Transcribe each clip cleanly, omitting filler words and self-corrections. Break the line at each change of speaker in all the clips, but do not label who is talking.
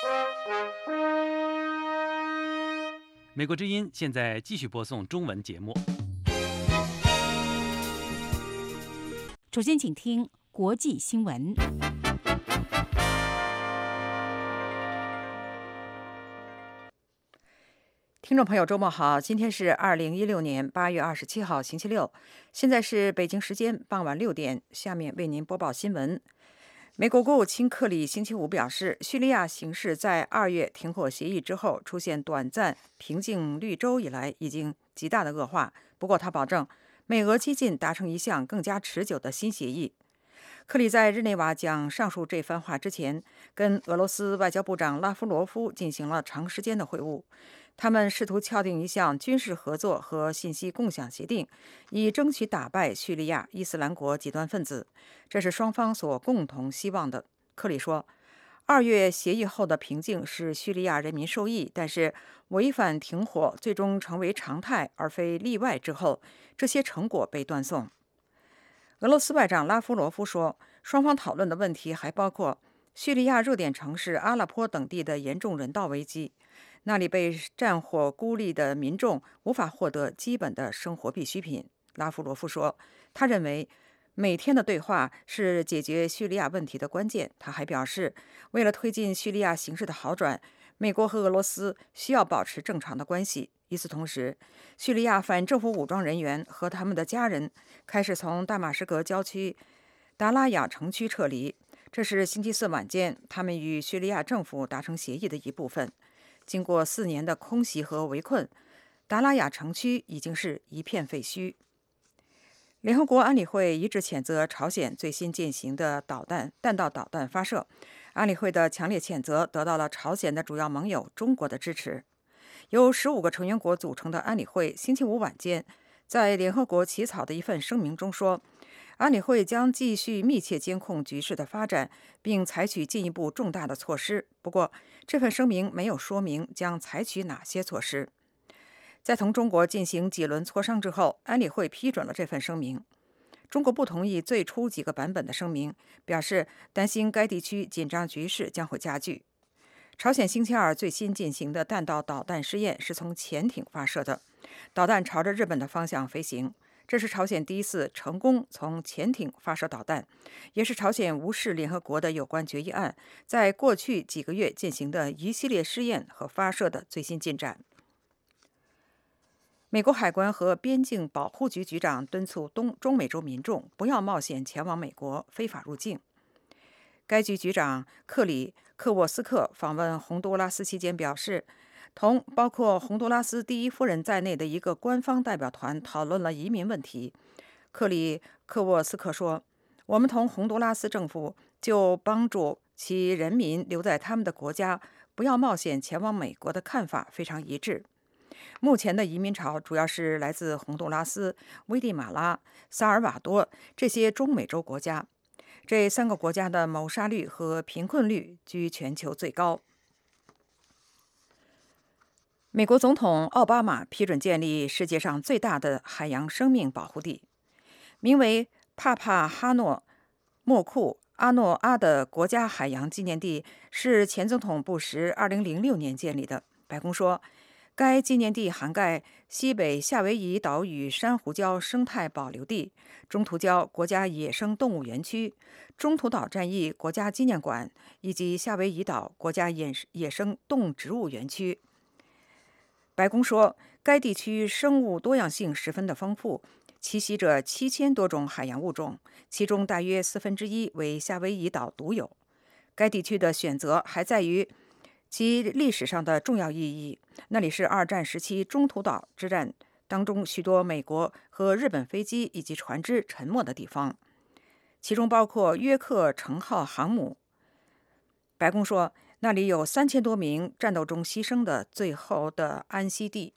美国之音现在继续播送中文节目。
首先，请听国际新闻。
听众朋友，周末好！今天是2016年8月27号，星期六，现在是北京时间傍晚6点。下面为您播报新闻。美国国务卿克里星期五表示，叙利亚形势在2月停火协议之后出现短暂平静绿洲以来已经极大的恶化。不过，他保证美俄接近达成一项更加持久的新协议。克里在日内瓦讲上述这番话之前，跟俄罗斯外交部长拉夫罗夫进行了长时间的会晤。他们试图敲定一项军事合作和信息共享协定，以争取打败叙利亚伊斯兰国极端分子。这是双方所共同希望的。克里说，2月协议后的平静使叙利亚人民受益，但是违反停火最终成为常态而非例外之后，这些成果被断送。俄罗斯外长拉夫罗夫说，双方讨论的问题还包括叙利亚热点城市阿勒颇等地的严重人道危机，那里被战火孤立的民众无法获得基本的生活必需品。拉夫罗夫说，他认为每天的对话是解决叙利亚问题的关键。他还表示，为了推进叙利亚形势的好转，美国和俄罗斯需要保持正常的关系。与此同时，叙利亚反政府武装人员和他们的家人开始从大马士革郊区达拉亚城区撤离，这是星期四晚间他们与叙利亚政府达成协议的一部分。经过4年的空袭和围困，达拉亚城区已经是一片废墟。联合国安理会一致谴责朝鲜最新进行的弹道导弹发射。安理会的强烈谴责得到了朝鲜的主要盟友中国的支持。由15个成员国组成的安理会星期五晚间在联合国起草的一份声明中说，安理会将继续密切监控局势的发展，并采取进一步重大的措施。不过，这份声明没有说明将采取哪些措施。在同中国进行几轮磋商之后，安理会批准了这份声明。中国不同意最初几个版本的声明，表示担心该地区紧张局势将会加剧。朝鲜星期二最新进行的弹道导弹试验是从潜艇发射的，导弹朝着日本的方向飞行。这是朝鲜第一次成功从潜艇发射导弹，也是朝鲜无视联合国的有关决议案在过去几个月进行的一系列试验和发射的最新进展。美国海关和边境保护局局长敦促中美洲民众不要冒险前往美国非法入境。该局局长克沃斯克访问洪都拉斯期间表示，同包括洪都拉斯第一夫人在内的一个官方代表团讨论了移民问题。克沃斯克说，我们同洪都拉斯政府就帮助其人民留在他们的国家，不要冒险前往美国的看法非常一致。目前的移民潮主要是来自洪都拉斯、危地马拉、萨尔瓦多这些中美洲国家。这3个国家的谋杀率和贫困率居全球最高。美国总统奥巴马批准建立世界上最大的海洋生命保护地，名为帕帕哈诺莫库阿诺阿的国家海洋纪念地，是前总统布什2006年建立的。白宫说，该纪念地涵盖西北夏威夷岛屿珊瑚礁生态保留地、中途礁国家野生动物园区、中途岛战役国家纪念馆以及夏威夷岛国家野生动植物园区。白宫说，该地区生物多样性十分的丰富，栖息着7000多种海洋物种，其中大约1/4为夏威夷岛独有。该地区的选择还在于其历史上的重要意义，那里是2战时期中途岛之战当中许多美国和日本飞机以及船只沉没的地方，其中包括约克城号航母。白宫说，那里有3000多名战斗中牺牲的最后的安息地。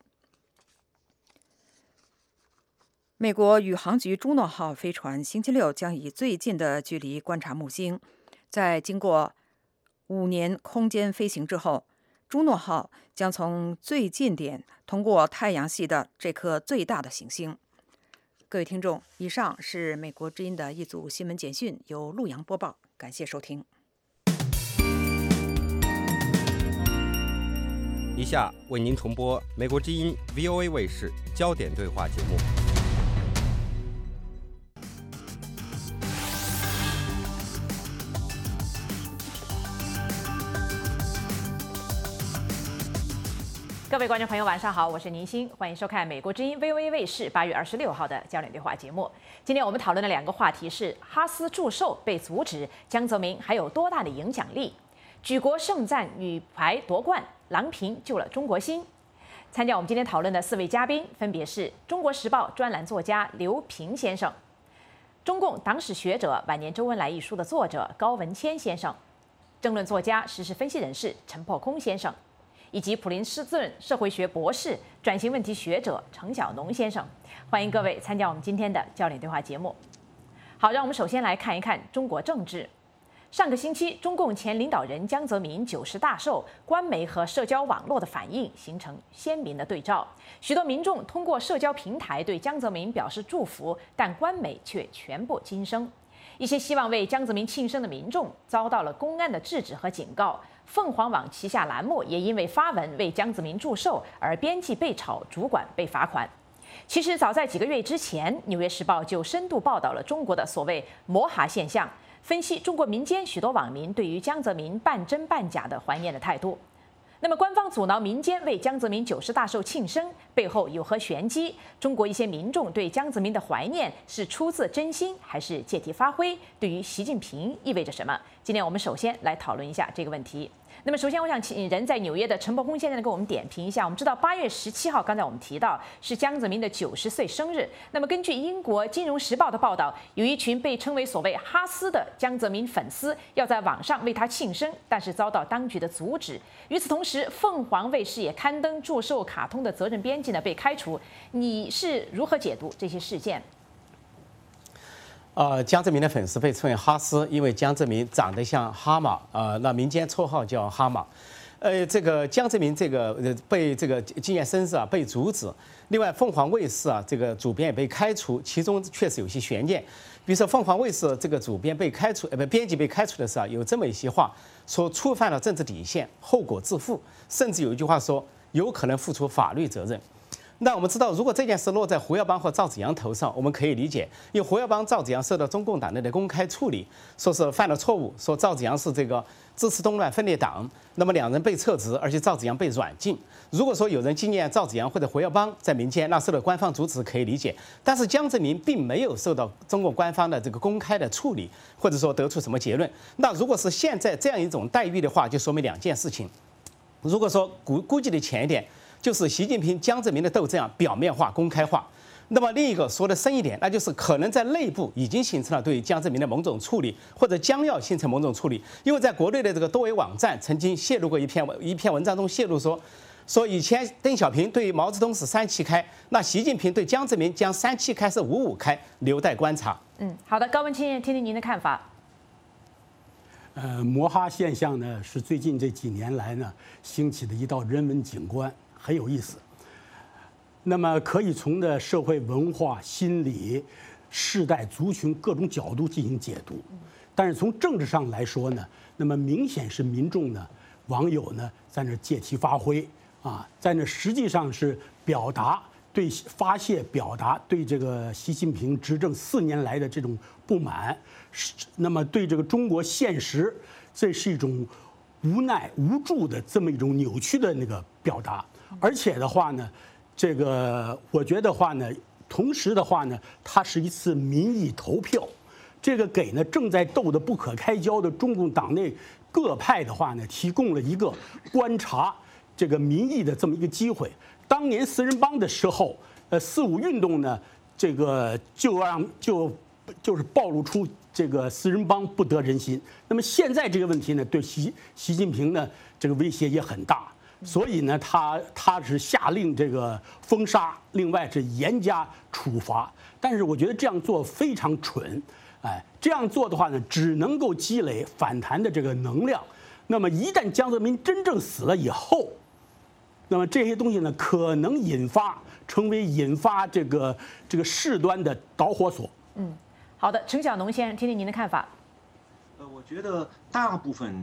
美国宇航局朱诺号飞船星期六将以最近的距离观察木星，在经过5年空间飞行之后，朱诺号将从最近点通过太阳系的这颗最大的行星。各位听众，以上是美国之音的一组新闻简讯，由陆洋播报，感谢收听。
下为您重播美国之音 VOA 卫视焦点对话节目。
各位观众朋友，晚上好，我是宁欣，欢迎收看美国之音 VOA 卫视8月26号的焦点对话节目。今天我们讨论的2个话题是：哈斯祝寿被阻止，江泽民还有多大的影响力？举国盛赞女排夺冠，郎平救了中国心。参加我们今天讨论的4位嘉宾分别是《中国时报》专栏作家刘平先生、中共党史学者《晚年周恩来》一书的作者高文谦先生、政论作家、时事分析人士陈破空先生，以及普林斯顿社会学博士、转型问题学者程晓农先生。欢迎各位参加我们今天的焦点对话节目。好，让我们首先来看一看中国政治。上个星期，中共前领导人江泽民90大寿，官媒和社交网络的反应形成鲜明的对照。许多民众通过社交平台对江泽民表示祝福，但官媒却全部噤声。一些希望为江泽民庆生的民众遭到了公安的制止和警告。凤凰网旗下栏目也因为发文为江泽民祝寿而编辑被炒，主管被罚款。其实早在几个月之前，《纽约时报》就深度报道了中国的所谓摩哈现象，分析中国民间许多网民对于江泽民半真半假的怀念的态度。那么，官方阻挠民间为江泽民90大寿庆生背后有何玄机？中国一些民众对江泽民的怀念是出自真心还是借题发挥？对于习近平意味着什么？今天我们首先来讨论一下这个问题。那么，首先我想请人在纽约的陈伯空先生给我们点评一下。我们知道8月17号，刚才我们提到是江泽民的90岁生日。那么，根据英国《金融时报》的报道，有一群被称为所谓哈斯的江泽民粉丝要在网上为他庆生，但是遭到当局的阻止。与此同时，凤凰卫视也刊登祝寿卡通的责任编辑被开除。你是如何解读这些事件？
江泽民的粉丝被称为哈斯，因为江泽民长得像哈马，那民间绰号叫哈马。这个江泽民被这个纪念生日被阻止，另外凤凰卫视这个主编也被开除，其中确实有些悬念。比如说凤凰卫视这个主编被开除，编辑被开除的时候有这么一些话，说触犯了政治底线，后果自负，甚至有一句话说有可能负出法律责任。那我们知道，如果这件事落在胡耀邦和赵紫阳头上，我们可以理解，因为胡耀邦、赵紫阳受到中共党内的公开处理，说是犯了错误，说赵紫阳是这个支持动乱分裂党，那么2人被撤职，而且赵紫阳被软禁。如果说有人纪念赵紫阳或者胡耀邦在民间，那受到官方阻止可以理解，但是江泽民并没有受到中共官方的这个公开的处理，或者说得出什么结论。那如果是现在这样一种待遇的话，就说明2件事情。如果说估计的浅一点，就是习近平、江泽民的斗争表面化、公开化。那么另一个说的深一点，那就是可能在内部已经形成了对江泽民的某种处理，或者将要形成某种处理。因为在国内的这个多维网站曾经泄露过一篇文章中泄露说以前邓小平对毛泽东是3七开，那习近平对江泽民将3七开是5-5开，留待观察。
好的，高文谦，听听您的看法。
摩哈现象呢，是最近这几年来呢兴起的一道人文景观，很有意思。那么可以从的社会文化、心理、世代、族群各种角度进行解读。但是从政治上来说呢，那么明显是民众呢、网友呢在那借题发挥在那实际上是表达对发泄、表达对这个习近平执政4年来的这种不满。那么对这个中国现实，这是一种无奈无助的这么一种扭曲的那个表达。而且的话呢，这个我觉得话呢，同时的话呢，它是一次民意投票，这个给呢正在斗得不可开交的中共党内各派的话呢，提供了一个观察这个民意的这么一个机会。当年四人帮的时候，4·5运动呢，这个就是暴露出这个四人帮不得人心。那么现在这个问题呢，对习近平呢这个威胁也很大，所以呢他是下令这个封杀，另外是严加处罚。但是我觉得这样做非常蠢，这样做的话呢，只能够积累反弹的这个能量。那么一旦江泽民真正死了以后，那么这些东西呢，可能成为引发这个事端的导火索。
好的，程晓农先生，听听您的看法。
我觉得大部分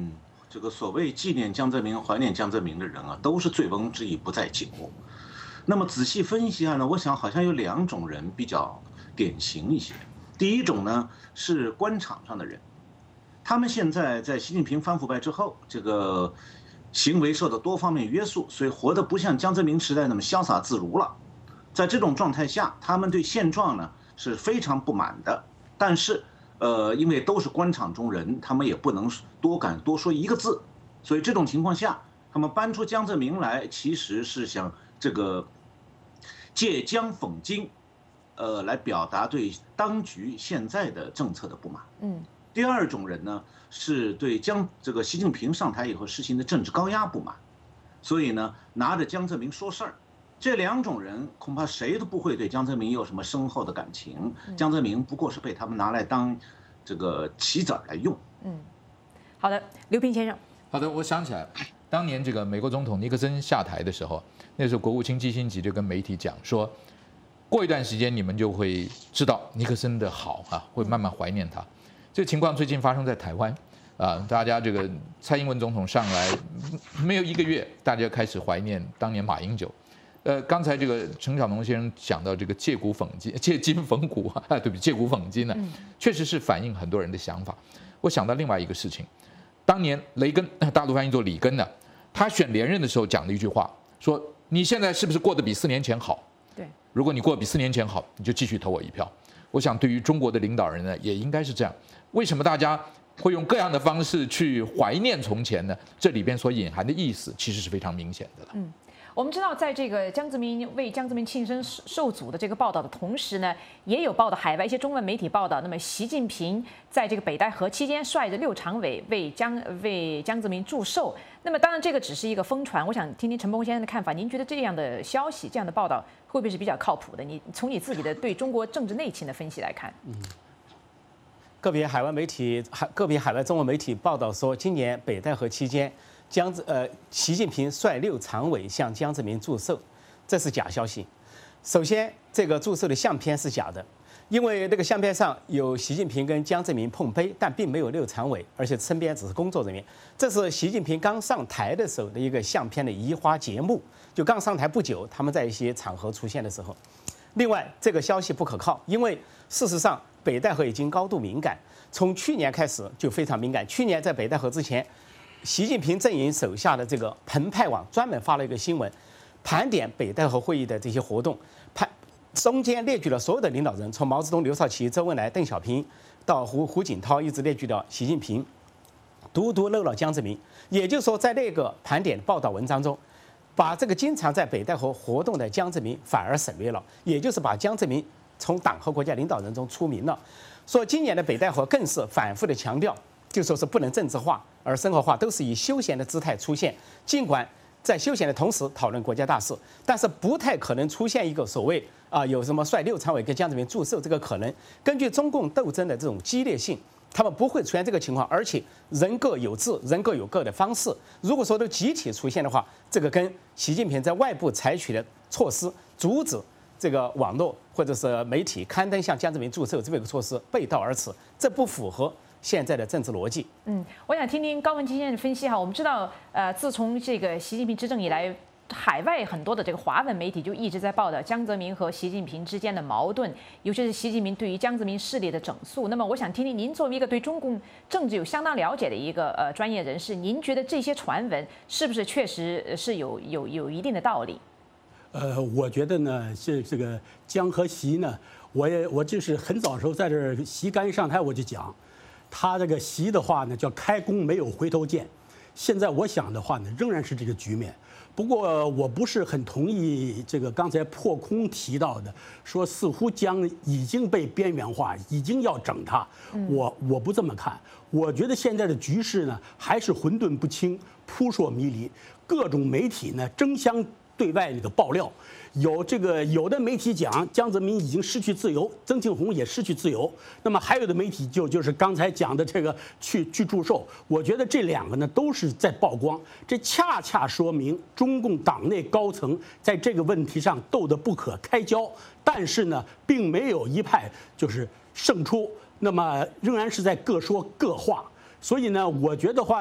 这个所谓纪念江泽民、怀念江泽民的人啊，都是醉翁之意不在酒。那么仔细分析一下呢，我想好像有2种人比较典型一些。第一种呢是官场上的人，他们现在在习近平反腐败之后，这个行为受到多方面约束，所以活得不像江泽民时代那么潇洒自如了。在这种状态下，他们对现状呢是非常不满的。但是，因为都是官场中人，他们也不能敢多说一个字，所以这种情况下，他们搬出江泽民来，其实是想这个借江讽今，来表达对当局现在的政策的不满。第二种人呢，是对这个习近平上台以后实行的政治高压不满，所以呢，拿着江泽民说事儿。这2种人恐怕谁都不会对江泽民有什么深厚的感情，江泽民不过是被他们拿来当这个棋子来用。
好的，刘平先生。
好的，我想起来，当年这个美国总统尼克森下台的时候，那时候国务卿基辛格就跟媒体讲说，过一段时间你们就会知道尼克森的好啊，会慢慢怀念他。这个情况最近发生在台湾啊，大家这个蔡英文总统上来没有1个月，大家开始怀念当年马英九。刚才这个陈小农先生讲到这个借金讽古啊，对不起，借古讽今呢，确实是反映很多人的想法。我想到另外一个事情，当年雷根，大陆翻译作里根呢，他选连任的时候讲了一句话，说你现在是不是过得比4年前好？
对，
如果你过得比4年前好，你就继续投我一票。我想对于中国的领导人呢，也应该是这样。为什么大家会用各样的方式去怀念从前呢？这里边所隐含的意思其实是非常明显的了。
我们知道，在这个为江泽民庆生受阻的这个报道的同时呢，也有报道海外一些中文媒体报道，那么习近平在这个北戴河期间率着6常委为江泽民祝寿。那么当然这个只是一个疯传，我想听听陈伯先生的看法。您觉得这样的消息、这样的报道会不会是比较靠谱的？你从你自己的对中国政治内情的分析来看，
个别海外中文媒体报道说，今年北戴河期间，习近平率6常委向江泽民祝寿，这是假消息。首先，这个祝寿的相片是假的，因为那个相片上有习近平跟江泽民碰杯，但并没有6常委，而且身边只是工作人员。这是习近平刚上台的时候的一个相片的移花节目，就刚上台不久，他们在一些场合出现的时候。另外，这个消息不可靠，因为事实上北戴河已经高度敏感，从去年开始就非常敏感。去年在北戴河之前，习近平阵营手下的这个澎湃网专门发了一个新闻，盘点北戴河会议的这些活动，中间列举了所有的领导人，从毛泽东、刘少奇、周恩来、邓小平到胡锦涛，一直列举到习近平，独漏了江泽民。也就是说，在那个盘点报道文章中，把这个经常在北戴河活动的江泽民反而省略了，也就是把江泽民从党和国家领导人中除名了。说今年的北戴河更是反复的强调，就说是不能政治化，而生活化，都是以休闲的姿态出现。尽管在休闲的同时讨论国家大事，但是不太可能出现一个所谓有什么率6常委跟江泽民祝寿这个可能。根据中共斗争的这种激烈性，他们不会出现这个情况，而且人各有志，人各有各的方式。如果说都集体出现的话，这个跟习近平在外部采取的措施，阻止这个网络或者是媒体刊登向江泽民祝寿这个措施背道而驰，这不符合现在的政治逻辑。
我想听听高文基先生的分析哈。我们知道，自从这个习近平执政以来，海外很多的这个华文媒体就一直在报道江泽民和习近平之间的矛盾，尤其是习近平对于江泽民势力的整肃。那么，我想听听您作为一个对中共政治有相当了解的一个专业人士，您觉得这些传闻是不是确实是有一定的道理？
我觉得呢，是这个江和习呢，我就是很早的时候在这儿，习刚一上台我就讲，他这个习的话呢叫开弓没有回头箭。现在我想的话呢，仍然是这个局面。不过我不是很同意这个刚才破空提到的，说似乎江已经被边缘化，已经要整他。我不这么看，我觉得现在的局势呢还是混沌不清、扑朔迷离，各种媒体呢争相对外那个爆料，有的媒体讲江泽民已经失去自由，曾庆红也失去自由，那么还有的媒体就是刚才讲的这个去祝寿，我觉得这2个呢都是在曝光，这恰恰说明中共党内高层在这个问题上斗得不可开交，但是呢并没有一派就是胜出，那么仍然是在各说各话。所以呢，我觉得话呢，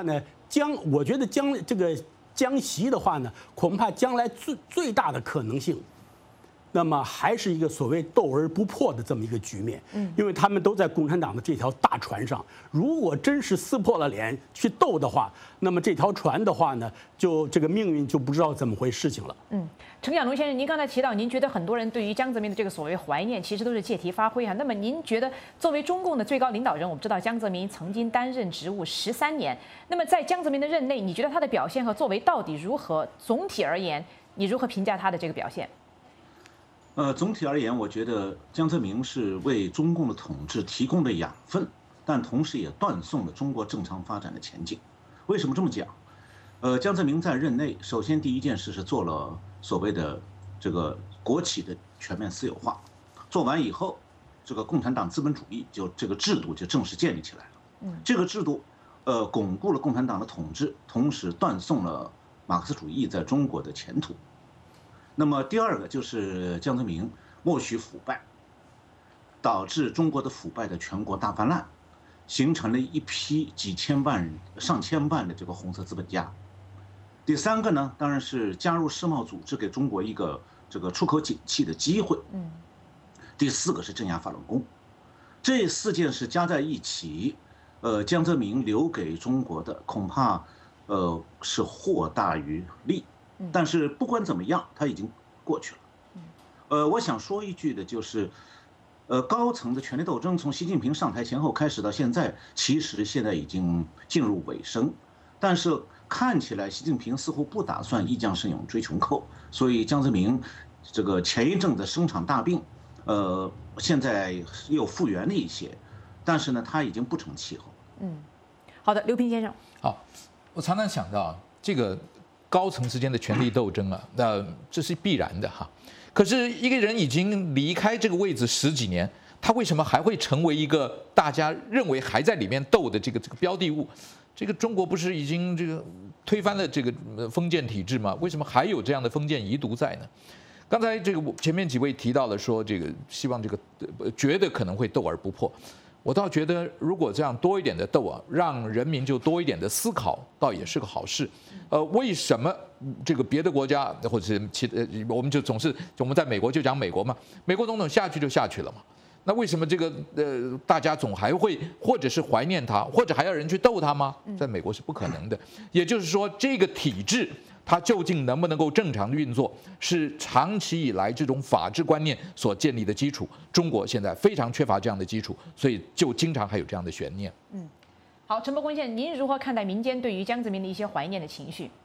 我觉得江习的话呢，恐怕将来最大的可能性，那么还是一个所谓斗而不破的这么一个局面。因为他们都在共产党的这条大船上，如果真是撕破了脸去斗的话，那么这条船的话呢，就这个命运就不知道怎么回事情了。
程小龙先生，您刚才提到，您觉得很多人对于江泽民的这个所谓怀念，其实都是借题发挥啊。那么您觉得，作为中共的最高领导人，我们知道江泽民曾经担任职务13年，那么在江泽民的任内，你觉得他的表现和作为到底如何？总体而言，你如何评价他的这个表现？
总体而言，我觉得江泽民是为中共的统治提供了养分，但同时也断送了中国正常发展的前景。为什么这么讲？江泽民在任内，首先第一件事是做了所谓的这个国企的全面私有化，做完以后，这个共产党资本主义这个制度就正式建立起来了。这个制度，巩固了共产党的统治，同时断送了马克思主义在中国的前途。那么第二个就是江泽民默许腐败，导致中国的腐败的全国大泛滥，形成了一批几千万、上千万的这个红色资本家。第三个呢，当然是加入世贸组织，给中国一个这个出口景气的机会。第四个是镇压法轮功。这4件事加在一起，江泽民留给中国的恐怕是祸大于利。但是不管怎么样，他已经过去了。我想说一句的就是，高层的权力斗争从习近平上台前后开始到现在，其实现在已经进入尾声。但是看起来习近平似乎不打算一将胜勇追穷寇，所以江泽民这个前一阵子生场大病，现在又复原了一些，但是呢，他已经不成气候。
好的，刘平先生。
好，我常常想到这个高层之间的权力斗争啊，这是必然的哈。可是一个人已经离开这个位置10几年，他为什么还会成为一个大家认为还在里面斗的这个标的物？这个中国不是已经这个推翻了这个封建体制吗？为什么还有这样的封建遗毒在呢？刚才这个前面几位提到了说，这个希望这个觉得可能会斗而不破。我倒觉得，如果这样多一点的斗啊，让人民就多一点的思考，倒也是个好事。为什么这个别的国家或者是我们就总是我们在美国就讲美国嘛，美国总统下去就下去了嘛。那为什么这个大家总还会或者是怀念他，或者还要人去斗他吗？在美国是不可能的。也就是说，这个体制它究竟能不能够正常运作，是长期以来这种法治观念所建立的基础。中国现在非常缺乏这样的基础，所以就经常还有这样的悬念。
好，陈伯坤先生，您如何看待民间对于江泽民的一些怀念的情绪？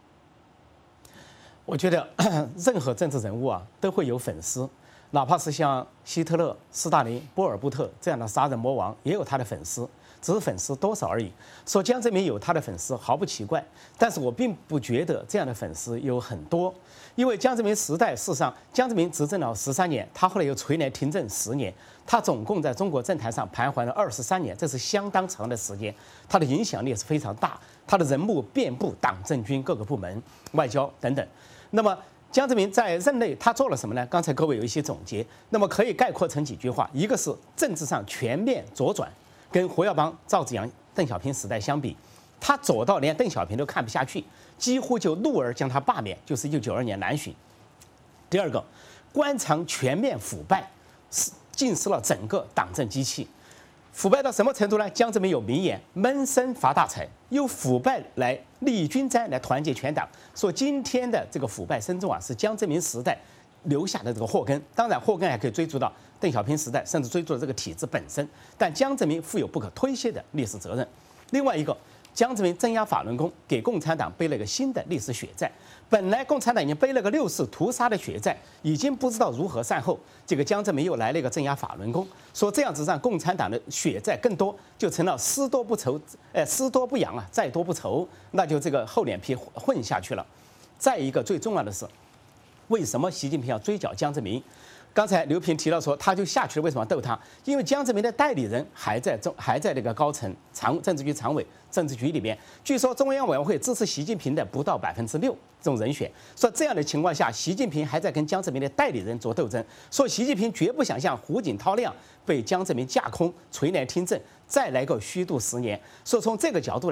我觉得任何政治人物啊都会有粉丝。哪怕是像希特勒、斯大林、波尔布特这样的杀人魔王，也有他的粉丝，只是粉丝多少而已。说江泽民有他的粉丝毫不奇怪，但是我并不觉得这样的粉丝有很多，因为江泽民时代，事实上江泽民执政了13年，他后来又垂帘听政10年，他总共在中国政坛上徘徊了23年，这是相当长的时间，他的影响力是非常大，他的人物遍布党政军各个部门、外交等等。那么江泽民在任内他做了什么呢？刚才各位有一些总结，那么可以概括成几句话：一个是政治上全面左转，跟胡耀邦、赵紫阳、邓小平时代相比，他左到连邓小平都看不下去，几乎就怒而将他罢免，就是1992年南巡。第二个，官场全面腐败，浸湿了整个党政机器。腐败到什么程度呢？江泽民有名言：闷声发大财，用腐败来利益均沾，来团结全党。说今天的这个腐败深重啊，是江泽民时代留下的这个祸根。当然，祸根还可以追溯到邓小平时代，甚至追溯到这个体制本身。但江泽民负有不可推卸的历史责任。另外一个，江泽民镇压法轮功，给共产党背了一个新的历史血债。本来共产党已经背了个6次屠杀的血债，已经不知道如何善后。这个江泽民又来了一个镇压法轮功，说这样子让共产党的血债更多，就成了失多不愁，失多不扬啊，债多不愁，那就这个厚脸皮混下去了。再一个最重要的是，为什么习近平要追剿江泽民？刚才刘平提到说，他就下去了，为什么要斗他？因为江泽民的代理人还在那个高层政治局常委、政治局里面。据说中央委员会支持习近平的不到6%这种人选。说这样的情况下，习近平还在跟江泽民的代理人做斗争。说习近平绝不想像胡锦涛那样被江泽民架空、垂帘听政，再来个虚度10年。说从这个角度来讲，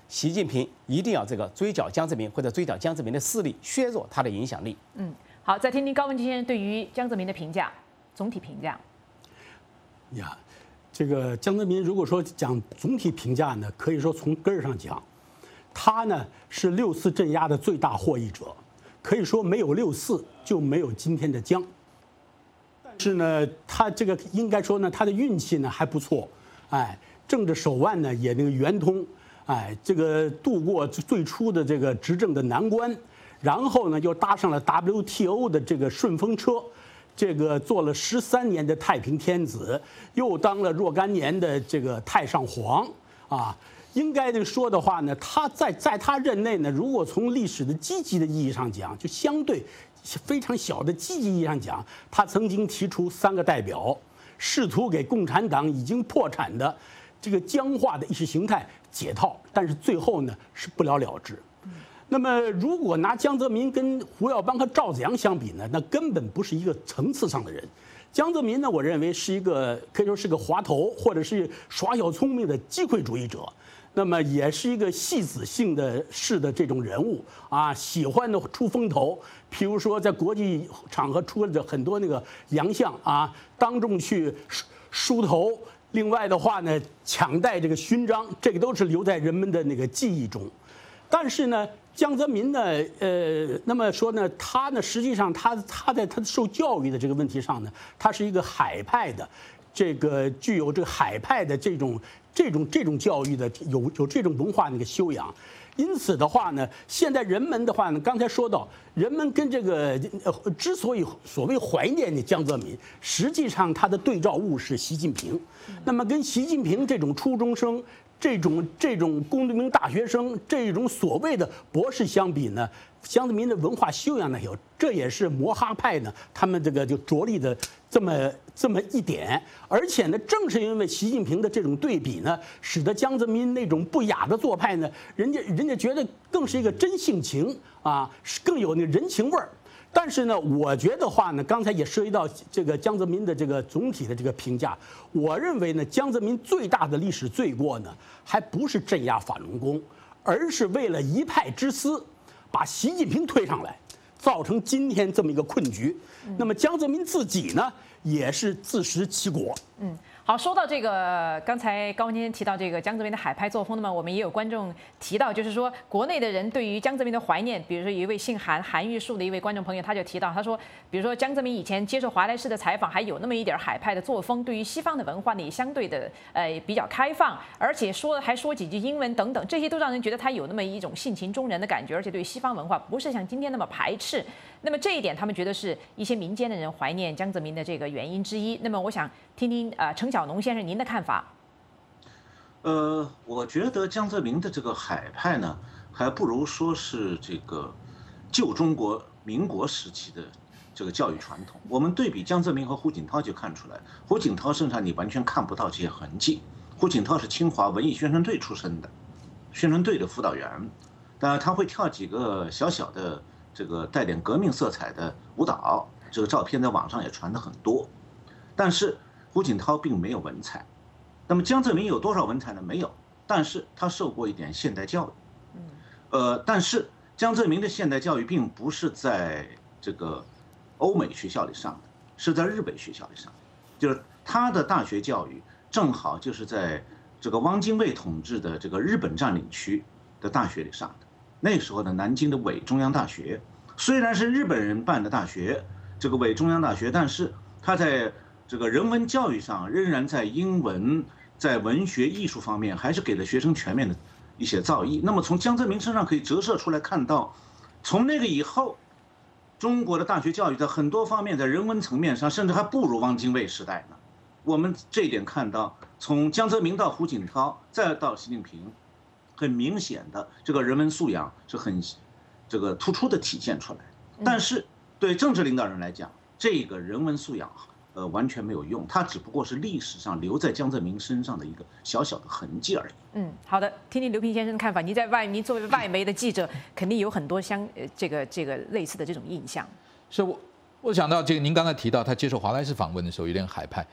习近平一定要这个追剿江泽民或者追剿江泽民的势力，削弱他的影响力。
好，再听听高文基先生对于江泽民的评价，总体评价。
呀，这个江泽民如果说讲总体评价呢，可以说从根儿上讲，他呢是6·4镇压的最大获益者，可以说没有6·4就没有今天的江。但是呢，他这个应该说呢，他的运气呢还不错，哎，政治手腕呢也那个圆通，哎，这个度过最初的这个执政的难关，然后呢又搭上了 WTO 的这个顺风车。这个做了13年的太平天子，又当了若干年的这个太上皇啊。应该这个说的话呢，他在他任内呢，如果从历史的积极的意义上讲，就相对非常小的积极意义上讲，他曾经提出3个代表，试图给共产党已经破产的这个僵化的意识形态解套，但是最后呢是不了了之。那么，如果拿江泽民跟胡耀邦和赵紫阳相比呢，那根本不是一个层次上的人。江泽民呢，我认为是一个可以说是个滑头，或者是耍小聪明的机会主义者。那么也是一个戏子性的式的这种人物啊，喜欢的出风头。譬如说，在国际场合出了很多那个洋相啊，当众去梳头。另外的话呢，抢戴这个勋章，这个都是留在人们的那个记忆中。但是呢，江泽民呢，那么说呢，他呢，实际上他在他受教育的这个问题上呢，他是一个海派的，这个具有这个海派的这种教育的有这种文化那个修养。因此的话呢，现在人们的话呢，刚才说到，人们跟这个之所以所谓怀念的江泽民，实际上他的对照物是习近平。那么跟习近平这种初中生。这种工农兵大学生，这种所谓的博士相比呢，江泽民的文化修养呢有，这也是摩哈派呢他们这个就着力的这么一点。而且呢，正是因为习近平的这种对比呢，使得江泽民那种不雅的做派呢，人家觉得更是一个真性情啊，更有那个人情味儿。但是呢，我觉得话呢，刚才也涉及到这个江泽民的这个总体的这个评价。我认为呢，江泽民最大的历史罪过呢，还不是镇压法轮功，而是为了一派之私，把习近平推上来，造成今天这么一个困局。那么江泽民自己呢，也是自食其果。
好，说到这个，刚才高文先生提到这个江泽民的海派作风，那么我们也有观众提到，就是说国内的人对于江泽民的怀念，比如说有一位姓韩玉树的一位观众朋友，他就提到，他说，比如说江泽民以前接受华莱士的采访，还有那么一点海派的作风，对于西方的文化呢也相对的比较开放，而且还说几句英文等等，这些都让人觉得他有那么一种性情中人的感觉，而且对西方文化不是像今天那么排斥。那么这一点，他们觉得是一些民间的人怀念江泽民的这个原因之一。那么我想听听程小农先生您的看法。
我觉得江泽民的这个海派呢，还不如说是这个旧中国民国时期的这个教育传统。我们对比江泽民和胡锦涛就看出来，胡锦涛身上你完全看不到这些痕迹。胡锦涛是清华文艺宣传队出身的，宣传队的辅导员，当然他会跳几个小小的这个带点革命色彩的舞蹈，这个照片在网上也传得很多。但是胡锦涛并没有文采，那么江泽民有多少文采呢？没有，但是他受过一点现代教育。但是江泽民的现代教育并不是在这个欧美学校里上的，是在日本学校里上的，就是他的大学教育正好就是在这个汪精卫统治的这个日本占领区的大学里上的。那时候的南京的伪中央大学，虽然是日本人办的大学，这个伪中央大学，但是他在这个人文教育上仍然在英文、在文学艺术方面还是给了学生全面的一些造诣。那么从江泽民身上可以折射出来看到，从那个以后，中国的大学教育在很多方面在人文层面上甚至还不如汪精卫时代呢。我们这一点看到，从江泽民到胡锦涛再到习近平，很明显的这个人文素养是很这个突出的体现出来。但是对政治领导人来讲，这个人文素养完全没有用，它只不过是历史上留在江泽民身上的一个小小的痕迹而已。
好的，听听刘平先生的看法。您作为外媒的记者，肯定有很多这个类似的这种印象。
是我想到这个，您刚才提到他接受华莱士访问的时候有点海派。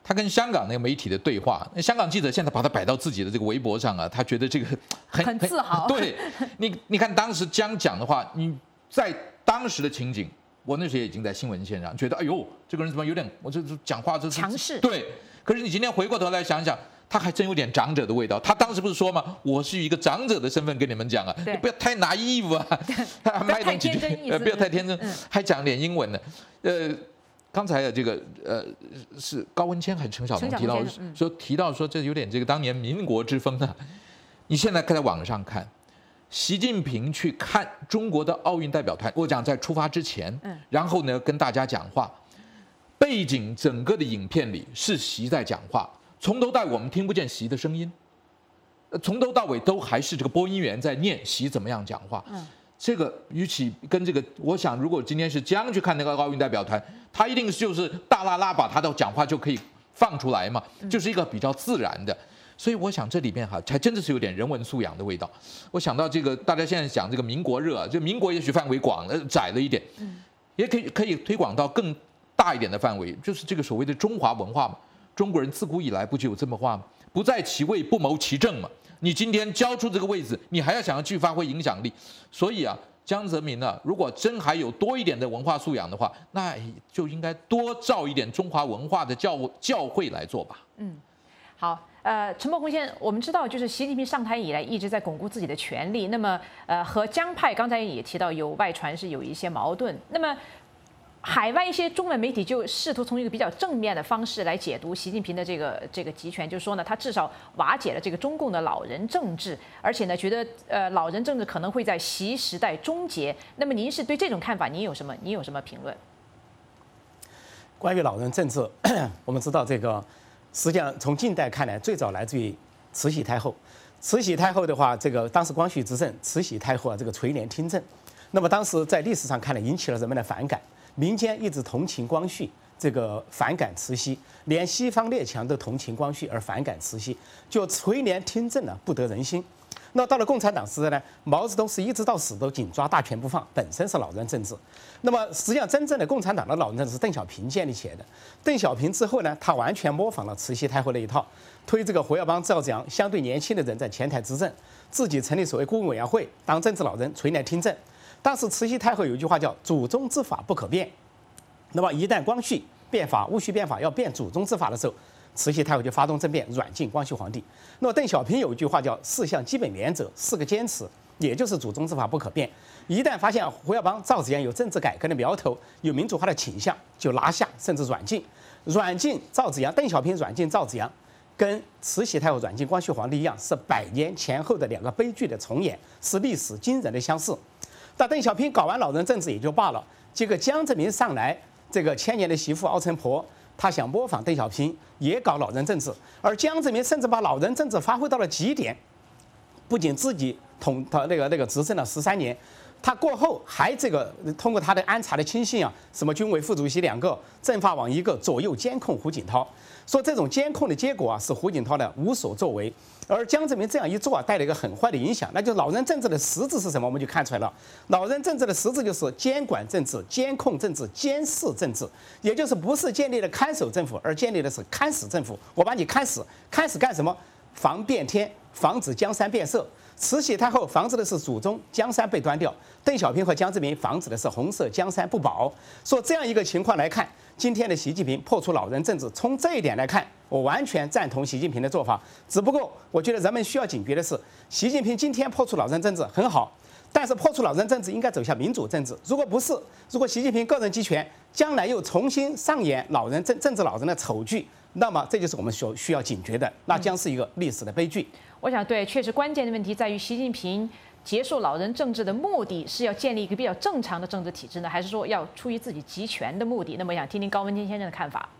他跟香港那个媒体的对话，那香港记者现在把他摆到自己的这个微博上啊，他觉得这个
很自豪。
对，你看当时江讲的话，你在当时的情景，我那时候也已经在新闻线上，觉得哎呦，这个人怎么有点，我这讲话这是
强势。
对，可是你今天回过头来想想。他还真有点长者的味道。他当时不是说吗？我是以一个长者的身份跟你们讲啊，你不要太naive啊，他还卖点几句，不要太天真，还讲点英文呢。刚才这个是高文谦还是陈晓东提到说这有点这个当年民国之风啊。你现在在网上看，习近平去看中国的奥运代表团，我讲在出发之前，然后呢跟大家讲话，背景整个的影片里是习在讲话。从头到尾我们听不见习的声音，从头到尾都还是这个播音员在念习怎么样讲话。这个与其跟这个，我想如果今天是江去看那个奥运代表团，他一定就是大拉拉把他的讲话就可以放出来嘛，就是一个比较自然的。所以我想这里面还真的是有点人文素养的味道。我想到这个大家现在讲这个民国热，就民国也许范围广了窄了一点，也可以推广到更大一点的范围，就是这个所谓的中华文化嘛。中国人自古以来不就有这么话吗？不在其位，不谋其政嘛。你今天交出这个位置，你还要想要继续发挥影响力。所以啊，江泽民啊，如果真还有多一点的文化素养的话，那就应该多照一点中华文化的教诲来做吧。
好。陈伯宏先生，我们知道，就是习近平上台以来一直在巩固自己的权力。那么，和江派刚才也提到有外传是有一些矛盾。那么，海外一些中文媒体就试图从一个比较正面的方式来解读习近平的这个集权，就是说呢，他至少瓦解了这个中共的老人政治，而且呢，觉得老人政治可能会在习时代终结。那么，您是对这种看法，您有什么评论？
关于老人政治，我们知道这个。实际上，从近代看来，最早来自于慈禧太后。慈禧太后的话，这个当时光绪执政，慈禧太后啊，这个垂帘听政。那么当时在历史上看来，引起了人们的反感，民间一直同情光绪，这个反感慈禧，连西方列强都同情光绪而反感慈禧，就垂帘听政呢，不得人心。那到了共产党时代呢，毛泽东是一直到死都紧抓大权不放，本身是老人政治。那么实际上真正的共产党的老人政治是邓小平建立起来的。邓小平之后呢，他完全模仿了慈禧太后那一套，推这个胡耀邦、赵紫阳相对年轻的人在前台执政，自己成立所谓顾问委员会当政治老人，垂帘听政。当时慈禧太后有一句话叫"祖宗之法不可变"，那么一旦光绪变法、戊戌变法要变祖宗之法的时候，慈禧太后就发动政变，软禁光绪皇帝。那么邓小平有一句话叫"4项基本原则，4个坚持"，也就是祖宗之法不可变。一旦发现胡耀邦、赵紫阳有政治改革的苗头，有民主化的倾向，就拿下甚至软禁。软禁赵紫阳，邓小平软禁赵紫阳，跟慈禧太后软禁光绪皇帝一样，是100年前后的2个悲剧的重演，是历史惊人的相似。但邓小平搞完老人政治也就罢了，结果江泽民上来，这个千年的媳妇熬成婆。他想模仿邓小平，也搞老人政治，而江泽民甚至把老人政治发挥到了极点，不仅自己那个执政了13年，他过后还这个通过他的安插的亲信啊，什么军委副主席2个，政法网1个，左右监控胡锦涛，说这种监控的结果啊，是胡锦涛的无所作为。而江泽民这样一做啊，带来一个很坏的影响，那就是老人政治的实质是什么？我们就看出来了，老人政治的实质就是监管政治、监控政治、监视政治，也就是不是建立了看守政府，而建立的是看死政府。我把你看死，看死干什么？防变天，防止江山变色。慈禧太后防止的是祖宗江山被端掉，邓小平和江泽民防止的是红色江山不保。说这样一个情况来看，今天的习近平破除老人政治，从这一点来看，我完全赞同习近平的做法。只不过我觉得人们需要警觉的是，习近平今天破除老人政治很好，但是破除老人政治应该走向民主政治。如果不是，如果习近平个人集权，将来又重新上演老人政治老人的丑剧，那么这就是我们需要警觉的，那将是一个历史的悲剧。
我想对，确实关键的问题在于习近平结束老人政治的目的是要建立一个比较正常的政治体制呢，还是说要出于自己集权的目的？那么想听听高文谦先生的看法。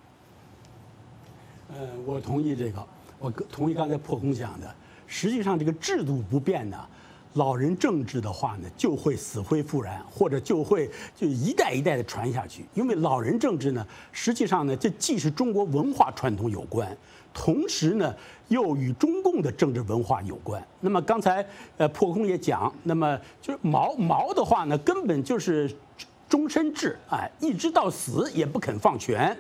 我同意这个，我同意刚才破空讲的。实际上，这个制度不变呢，老人政治的话呢，就会死灰复燃，或者就一代一代的传下去。因为老人政治呢，实际上呢，这既是中国文化传统有关，同时呢，又与中共的政治文化有关。那么刚才破空也讲，那么就是毛的话呢，根本就是终身制，一直到死也不肯放权。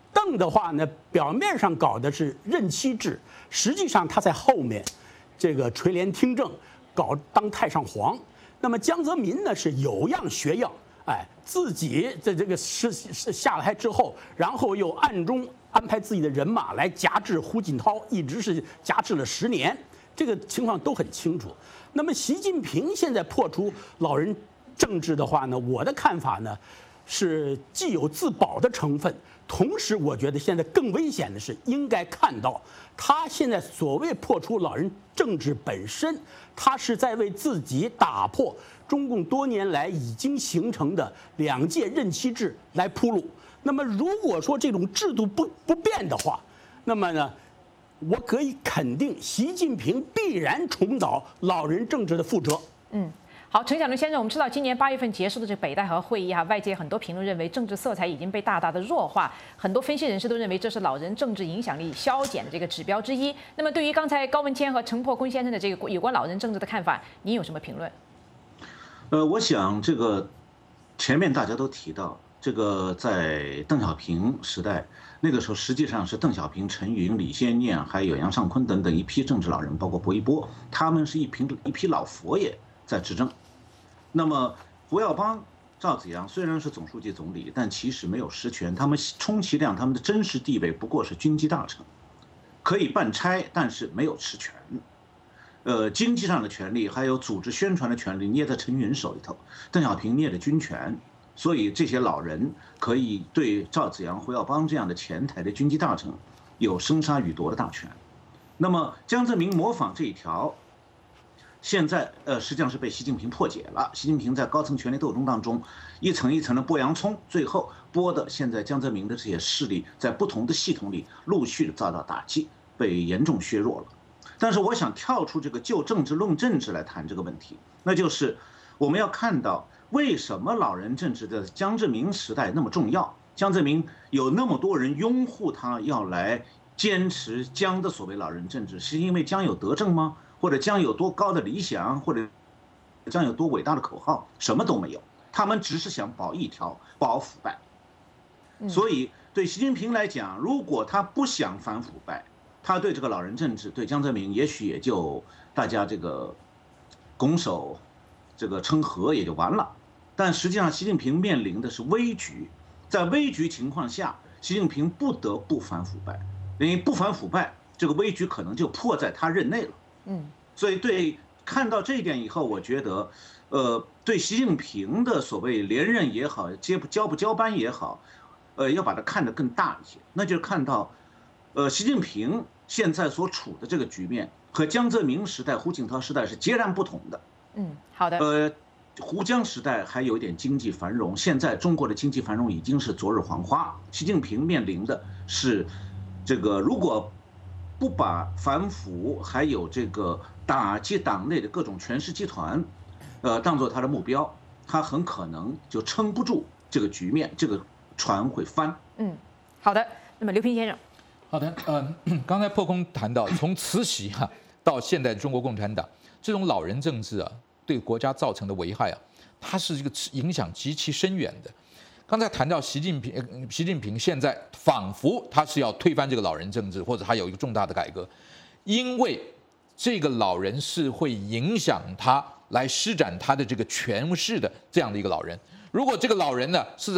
邓的话呢，表面上搞的是任期制，实际上他在后面这个垂帘听政，搞当太上皇。那么江泽民呢是有样学样，自己在这个是下来之后，然后又暗中安排自己的人马来夹制胡锦涛，一直是夹制了10年，这个情况都很清楚。那么习近平现在破除老人政治的话呢，我的看法呢是既有自保的成分，同时我觉得现在更危险的是，应该看到他现在所谓破除老人政治本身，他是在为自己打破中共多年来已经形成的2届任期制来铺路。那么如果说这种制度不变的话，那么呢，我可以肯定习近平必然重蹈老人政治的覆辙。
好，陈小龙先生，我们知道今年8月份结束的这个北戴河会议外界很多评论认为政治色彩已经被大大的弱化，很多分析人士都认为这是老人政治影响力消减的这个指标之一。那么对于刚才高文谦和陈破坤先生的这个有关老人政治的看法，您有什么评论？
我想这个前面大家都提到，这个在邓小平时代，那个时候实际上是邓小平、陈云、李先念还有杨尚昆等等一批政治老人，包括薄一波，他们是一批老佛爷在执政。那么胡耀邦、赵紫阳虽然是总书记、总理，但其实没有实权，他们充其量他们的真实地位不过是军机大臣，可以办差，但是没有实权。经济上的权利还有组织宣传的权利捏在陈云手里头，邓小平捏着军权，所以这些老人可以对赵紫阳、胡耀邦这样的前台的军机大臣有生杀予夺的大权。那么江泽民模仿这一条，现在实际上是被习近平破解了。习近平在高层权力斗争当中一层一层的剥洋葱，最后剥的现在江泽民的这些势力在不同的系统里陆续的遭到打击，被严重削弱了。但是我想跳出这个就政治论政治来谈这个问题，那就是我们要看到为什么老人政治在江泽民时代那么重要。江泽民有那么多人拥护他，要来坚持江的所谓老人政治，是因为江有德政吗？或者江有多高的理想，或者江有多伟大的口号？什么都没有，他们只是想保一条，保腐败。所以对习近平来讲，如果他不想反腐败，他对这个老人政治，对江泽民也许也就大家这个拱手这个称和也就完了。但实际上习近平面临的是危局，在危局情况下，习近平不得不反腐败，因为不反腐败，这个危局可能就迫在他任内了。所以看到这一点以后，我觉得，对习近平的所谓连任也好，交不交班也好，要把它看得更大一些，那就是看到，习近平现在所处的这个局面和江泽民时代、胡锦涛时代是截然不同的。
好的。
胡江时代还有一点经济繁荣，现在中国的经济繁荣已经是昨日黄花。习近平面临的是，这个如果不把反腐还有这个打击党内的各种权势集团，当做他的目标，他很可能就撑不住这个局面，这个船会翻。
好的。那么刘平先生，
好的，刚才破空谈到，从慈禧到现在中国共产党这种老人政治对国家造成的危害它是一个影响极其深远的。刚才谈到习近平现在仿佛他是要推翻这个老人政治，或者他有一个重大的改革，因为这个老人是会影响他来施展他的这个权势的这样的一个老人。如果这个老人呢是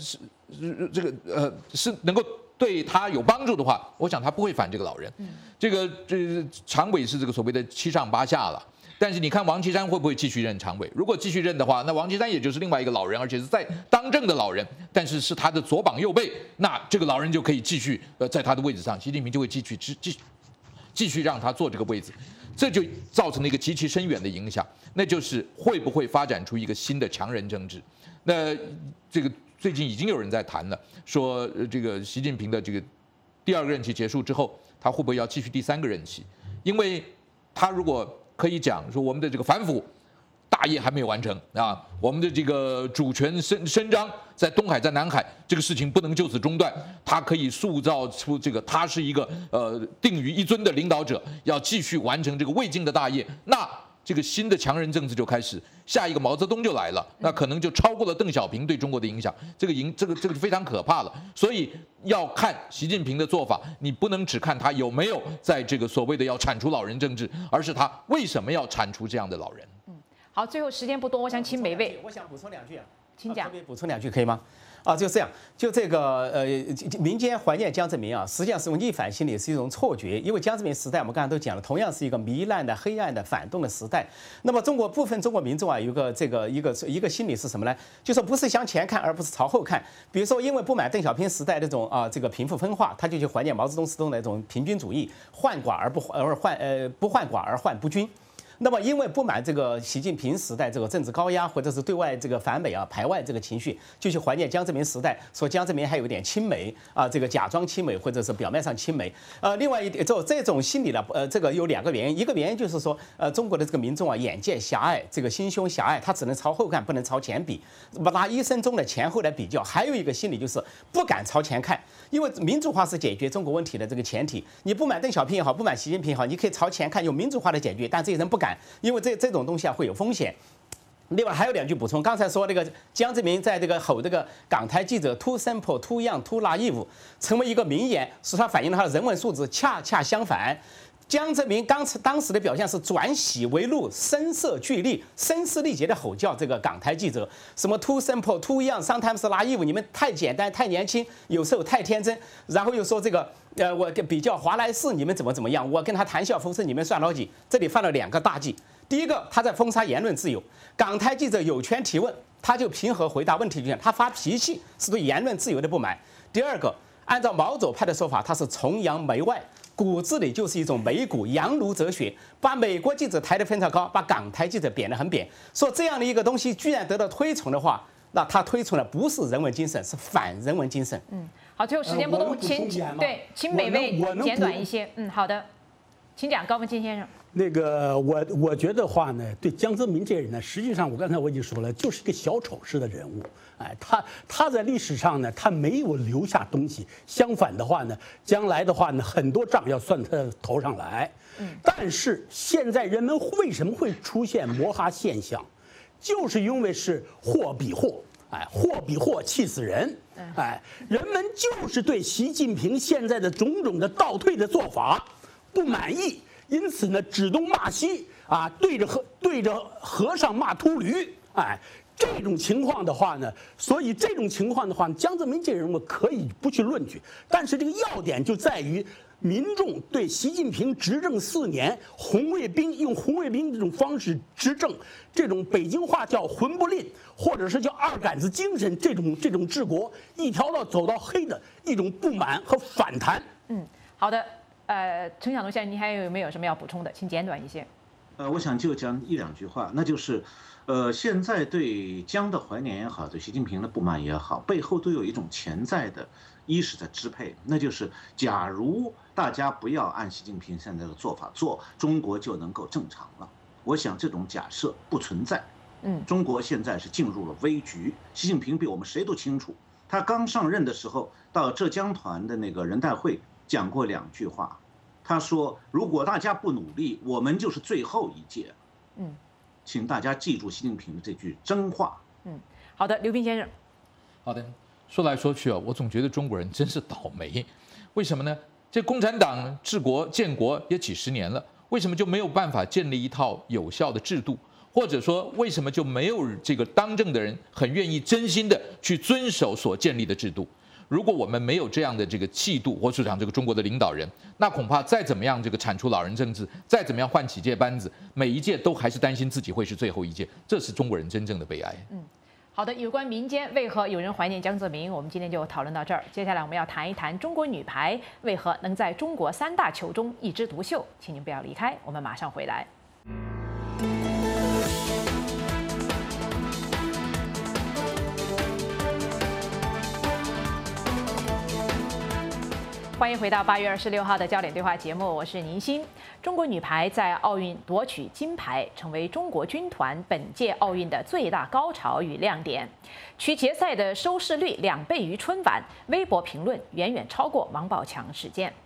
能够对他有帮助的话，我想他不会反这个老人。这常委是这个所谓的7上8下了。但是你看王岐山会不会继续任常委？如果继续任的话，那王岐山也就是另外一个老人，而且是在当政的老人，但是是他的左膀右臂，那这个老人就可以继续在他的位置上，习近平就会继续让他坐这个位置，这就造成了一个极其深远的影响，那就是会不会发展出一个新的强人政治？那这个最近已经有人在谈了，说这个习近平的这个第2个任期结束之后，他会不会要继续第3个任期？因为他如果可以讲说我们的这个反腐大业还没有完成我们的这个主权伸张在东海在南海这个事情不能就此中断，他可以塑造出这个他是一个定于一尊的领导者，要继续完成这个未尽的大业。那这个新的强人政治就开始，下一个毛泽东就来了，那可能就超过了邓小平对中国的影响，这个就非常可怕了。所以要看习近平的做法，你不能只看他有没有在这个所谓的要铲除老人政治，而是他为什么要铲除这样的老人。
好，最后时间不多，我想请每位，
我想补充2句啊，
请讲。
特别补充2句可以吗？就这样，就这个民间怀念江泽民啊，实际上是用逆反心理，是一种错觉。因为江泽民时代，我们刚才都讲了，同样是一个糜烂的、黑暗的、反动的时代。那么部分中国民众啊，有个一个心理是什么呢？就说不是向前看，而不是朝后看。比如说，因为不满邓小平时代那种这个贫富分化，他就去怀念毛泽东时代那种平均主义，患寡而不患寡而患不均。那么，因为不满这个习近平时代这个政治高压，或者是对外这个反美啊、排外这个情绪，就去怀念江泽民时代，说江泽民还有点亲美啊，这个假装亲美，或者是表面上亲美。另外一点，这种心理呢，这个有2个原因，一个原因就是说，中国的这个民众啊，眼界狭隘，这个心胸狭隘，他只能朝后看，不能朝前比，拿一生中的前后来比较。还有一个心理就是不敢朝前看，因为民主化是解决中国问题的这个前提。你不满邓小平也好，不满习近平也好，你可以朝前看，用民主化来解决，但这些人不敢。因为这种东西啊会有风险。另外还有2句补充，刚才说那个江泽民在这个吼这个港台记者 too simple too young too naive 成为一个名言，是他反映了他的人文素质。恰恰相反，江泽民当时的表现是转喜为怒，声色俱厉，声嘶力竭的吼叫这个港台记者，什么 too simple too young sometimes naive， 你们太简单太年轻，有时候太天真，然后又说这个。我比较华莱士，你们怎么样？我跟他谈笑风生，你们算老几？这里犯了2个大忌。第一个，他在封杀言论自由，港台记者有权提问，他就平和回答问题就行。他发脾气是对言论自由的不满。第二个，按照毛左派的说法，他是崇洋媚外，骨子里就是一种美骨洋奴哲学，把美国记者抬得非常高，把港台记者贬得很贬。说这样的一个东西居然得到推崇的话，那他推崇的不是人文精神，是反人文精神。
好，最后时间不多，请每位简短一些。好的，请讲，高文清先生。
那个我觉得话呢，对江泽民这人呢，实际上我刚才我已经说了，就是一个小丑式的人物。哎，他在历史上呢，他没有留下东西。相反的话呢，将来的话呢，很多账要算他头上来。但是现在人们为什么会出现摩哈现象，就是因为是货比货。货比货气死人！人们就是对习近平现在的种种的倒退的做法不满意，因此呢，指东骂西啊，对着和尚骂秃驴，这种情况的话呢，所以这种情况的话，江泽民这人物可以不去论据，但是这个要点就在于。民众对习近平执政4年，用红卫兵这种方式执政，这种北京话叫混不吝，或者是叫2杆子精神，这种治国一条道走到黑的一种不满和反弹。
好的，陈晓东先生，你还有没有什么要补充的？请简短一些。
我想就讲1、2句话，那就是，现在对江的怀念也好，对习近平的不满也好，背后都有一种潜在的意识的支配，那就是假如大家不要按习近平现在的做法做，中国就能够正常了。我想这种假设不存在。中国现在是进入了危局。习近平比我们谁都清楚，他刚上任的时候到浙江团的那个人代会讲过2句话。他说：“如果大家不努力，我们就是最后一届。”请大家记住习近平的这句真话。
好的，刘斌先生。
好的，说来说去啊，我总觉得中国人真是倒霉。为什么呢？这共产党治国建国也几10年了，为什么就没有办法建立一套有效的制度？或者说，为什么就没有这个当政的人很愿意真心的去遵守所建立的制度？如果我们没有这样的这个气度，或者讲这个中国的领导人，那恐怕再怎么样这个铲除老人政治，再怎么样换几届班子，每一届都还是担心自己会是最后一届，这是中国人真正的悲哀。
好的，有关民间为何有人怀念江泽民，我们今天就讨论到这儿。接下来我们要谈一谈中国女排为何能在中国3大球中一枝独秀。请您不要离开，我们马上回来。欢迎回到8月26号的焦点对话节目，我是宁鑫。中国女排在奥运夺取金牌，成为中国军团本届奥运的最大高潮与亮点。曲节赛的收视率2倍于春晚，微博评论远远超过王宝强事件。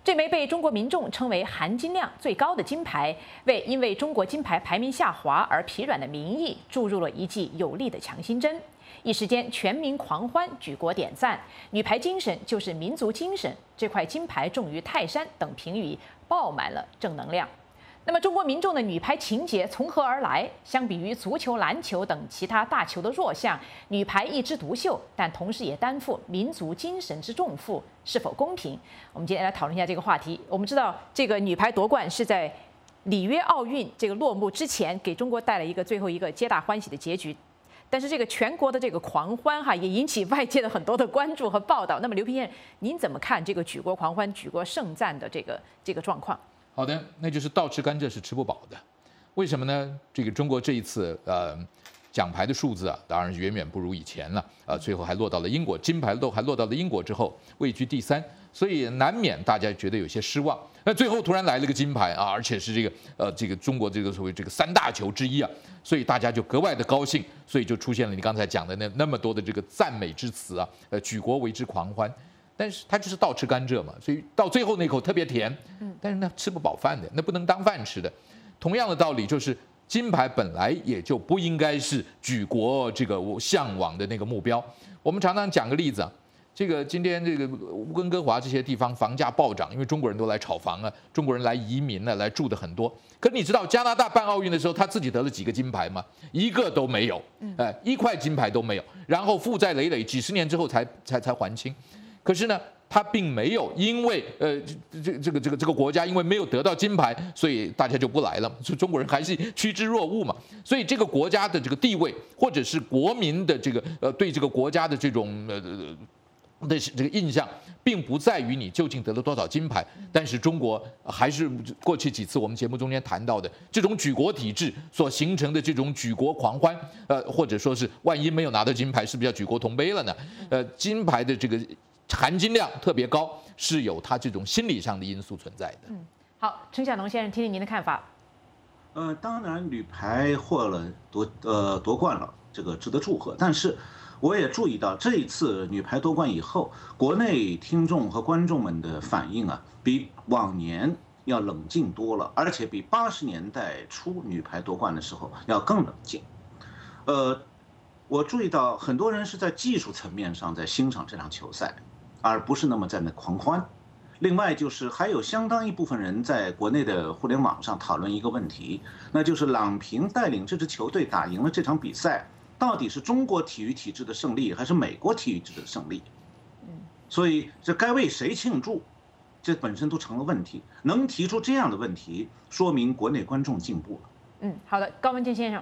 这枚被中国民众称为含金量最高的金牌，为因为中国金牌排名下滑而疲软的民意注入了一剂有力的强心针。一时间，全民狂欢，举国点赞。女排精神就是民族精神，这块金牌重于泰山等评语爆满了正能量。那么，中国民众的女排情结从何而来？相比于足球、篮球等其他大球的弱项，女排一枝独秀，但同时也担负民族精神之重负，是否公平？我们今天来讨论一下这个话题。我们知道，这个女排夺冠是在里约奥运这个落幕之前，给中国带来一个最后一个皆大欢喜的结局。但是这个全国的这个狂欢也引起外界的很多的关注和报道。那么刘平先生，您怎么看这个举国狂欢、举国盛赞的这个状况？
好的，那就是倒吃甘蔗是吃不饱的。为什么呢？这个中国这一次奖牌的数字当然远远不如以前了最后还落到了英国，金牌还落到了英国之后，位居第3，所以难免大家觉得有些失望。那最后突然来了个金牌而且是这个中国这个所谓这个3大球之一所以大家就格外的高兴，所以就出现了你刚才讲的那么多的这个赞美之词举国为之狂欢。但是它就是倒吃甘蔗嘛，所以到最后那口特别甜，但是那吃不饱饭的，那不能当饭吃的。同样的道理就是，金牌本来也就不应该是举国这个向往的那个目标。我们常常讲个例子这个今天这个温哥华这些地方房价暴涨，因为中国人都来炒房中国人来移民来住的很多。可你知道加拿大办奥运的时候，他自己得了几个金牌吗？一个都没有，一块金牌都没有，然后负债累累，几10年之后才还清。可是呢，他并没有因为这个国家因为没有得到金牌，所以大家就不来了。所以中国人还是趋之若鹜嘛。所以这个国家的这个地位，或者是国民的这个对这个国家的这种的这个印象，并不在于你究竟得了多少金牌。但是中国还是过去几次我们节目中间谈到的这种举国体制所形成的这种举国狂欢，或者说是万一没有拿到金牌，是不是要举国同悲了呢？金牌的这个含金量特别高，是有它这种心理上的因素存在的。
好，陈晓农先生，听听您的看法。
当然女排获了夺冠了，这个值得祝贺。但是我也注意到，这一次女排夺冠以后，国内听众和观众们的反应比往年要冷静多了，而且比80年代初女排夺冠的时候要更冷静。我注意到很多人是在技术层面上在欣赏这场球赛，而不是那么在那狂欢。另外就是还有相当一部分人在国内的互联网上讨论一个问题，那就是郎平带领这支球队打赢了这场比赛，到底是中国体育体制的胜利还是美国体育体制的胜利？所以这该为谁庆祝，这本身都成了问题。能提出这样的问题，说明国内观众进步了。
好的，高文健先生。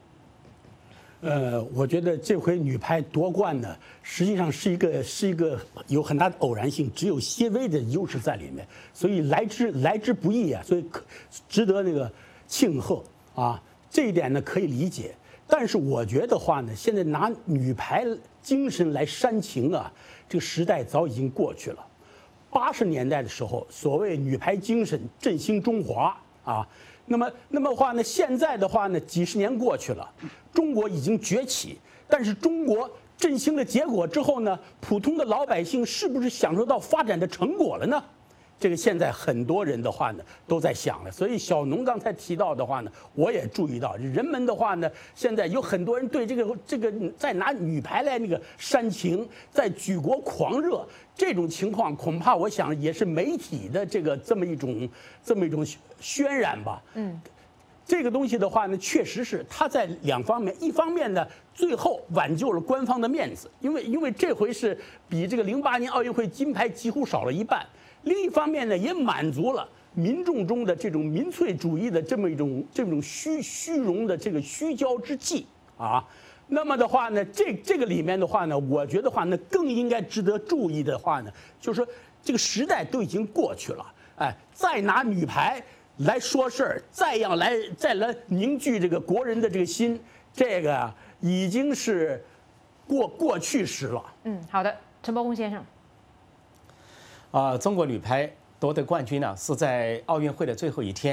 我觉得这回女排夺冠呢，实际上是一个有很大的偶然性，只有些微的优势在里面，所以来之不易所以值得那个庆贺这一点呢可以理解。但是我觉得话呢，现在拿女排精神来煽情这个时代早已经过去了。80年代的时候，所谓女排精神振兴中华那么话呢，现在的话呢，几十年过去了，中国已经崛起，但是中国振兴的结果之后呢，普通的老百姓是不是享受到发展的成果了呢？这个现在很多人的话呢都在想了。所以小农刚才提到的话呢，我也注意到，人们的话呢，现在有很多人对这个在拿女排来那个煽情，在举国狂热这种情况，恐怕我想也是媒体的这么一种渲染吧。这个东西的话呢，确实是它在2方面，一方面呢，最后挽救了官方的面子，因为这回是比这个08年奥运会金牌几乎少了一半。另一方面呢，也满足了民众中的这种民粹主义的这么一种虚荣的这个虚骄之气那么的话呢，这个里面的话呢，我觉得话呢，更应该值得注意的话呢，就是说这个时代都已经过去了，再拿女排来说事儿，再来凝聚这个国人的这个心，这个已经是过去时了。
好的，陈伯公先生。
中国女排夺得冠军呢，是在奥运会的最后一天。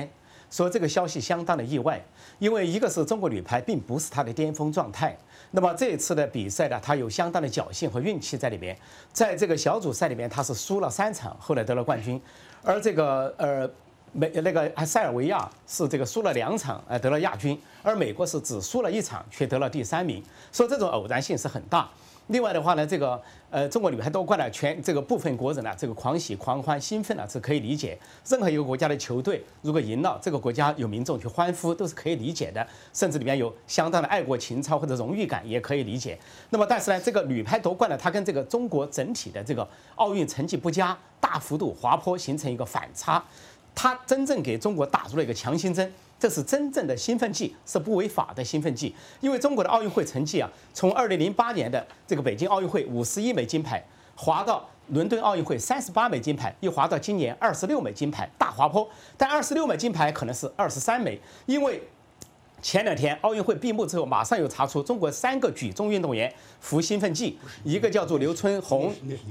说这个消息相当的意外，因为一个是中国女排并不是她的巅峰状态，那么这一次的比赛呢，她有相当的侥幸和运气在里面，在这个小组赛里面她是输了3场，后来得了冠军，而这个塞尔维亚是这个输了2场，得了亚军，而美国是只输了1场，却得了第3名，说这种偶然性是很大。另外的话呢，这个中国女排夺冠呢，这个部分国人呢，这个狂喜、狂欢、兴奋呢是可以理解。任何一个国家的球队如果赢了，这个国家有民众去欢呼都是可以理解的，甚至里面有相当的爱国情操或者荣誉感也可以理解。那么但是呢，这个女排夺冠呢，它跟这个中国整体的这个奥运成绩不佳、大幅度滑坡形成一个反差，它真正给中国打入了一个强心针。这是真正的兴奋剂，是不违法的兴奋剂。因为中国的奥运会成绩啊，从2008年的这个北京奥运会51枚金牌，滑到伦敦奥运会38枚金牌，又滑到今年26枚金牌，大滑坡。但26枚金牌可能是23枚，因为前2天奥运会闭幕之后，马上又查出中国3个举重运动员服兴奋剂，一个叫做刘春红，
那是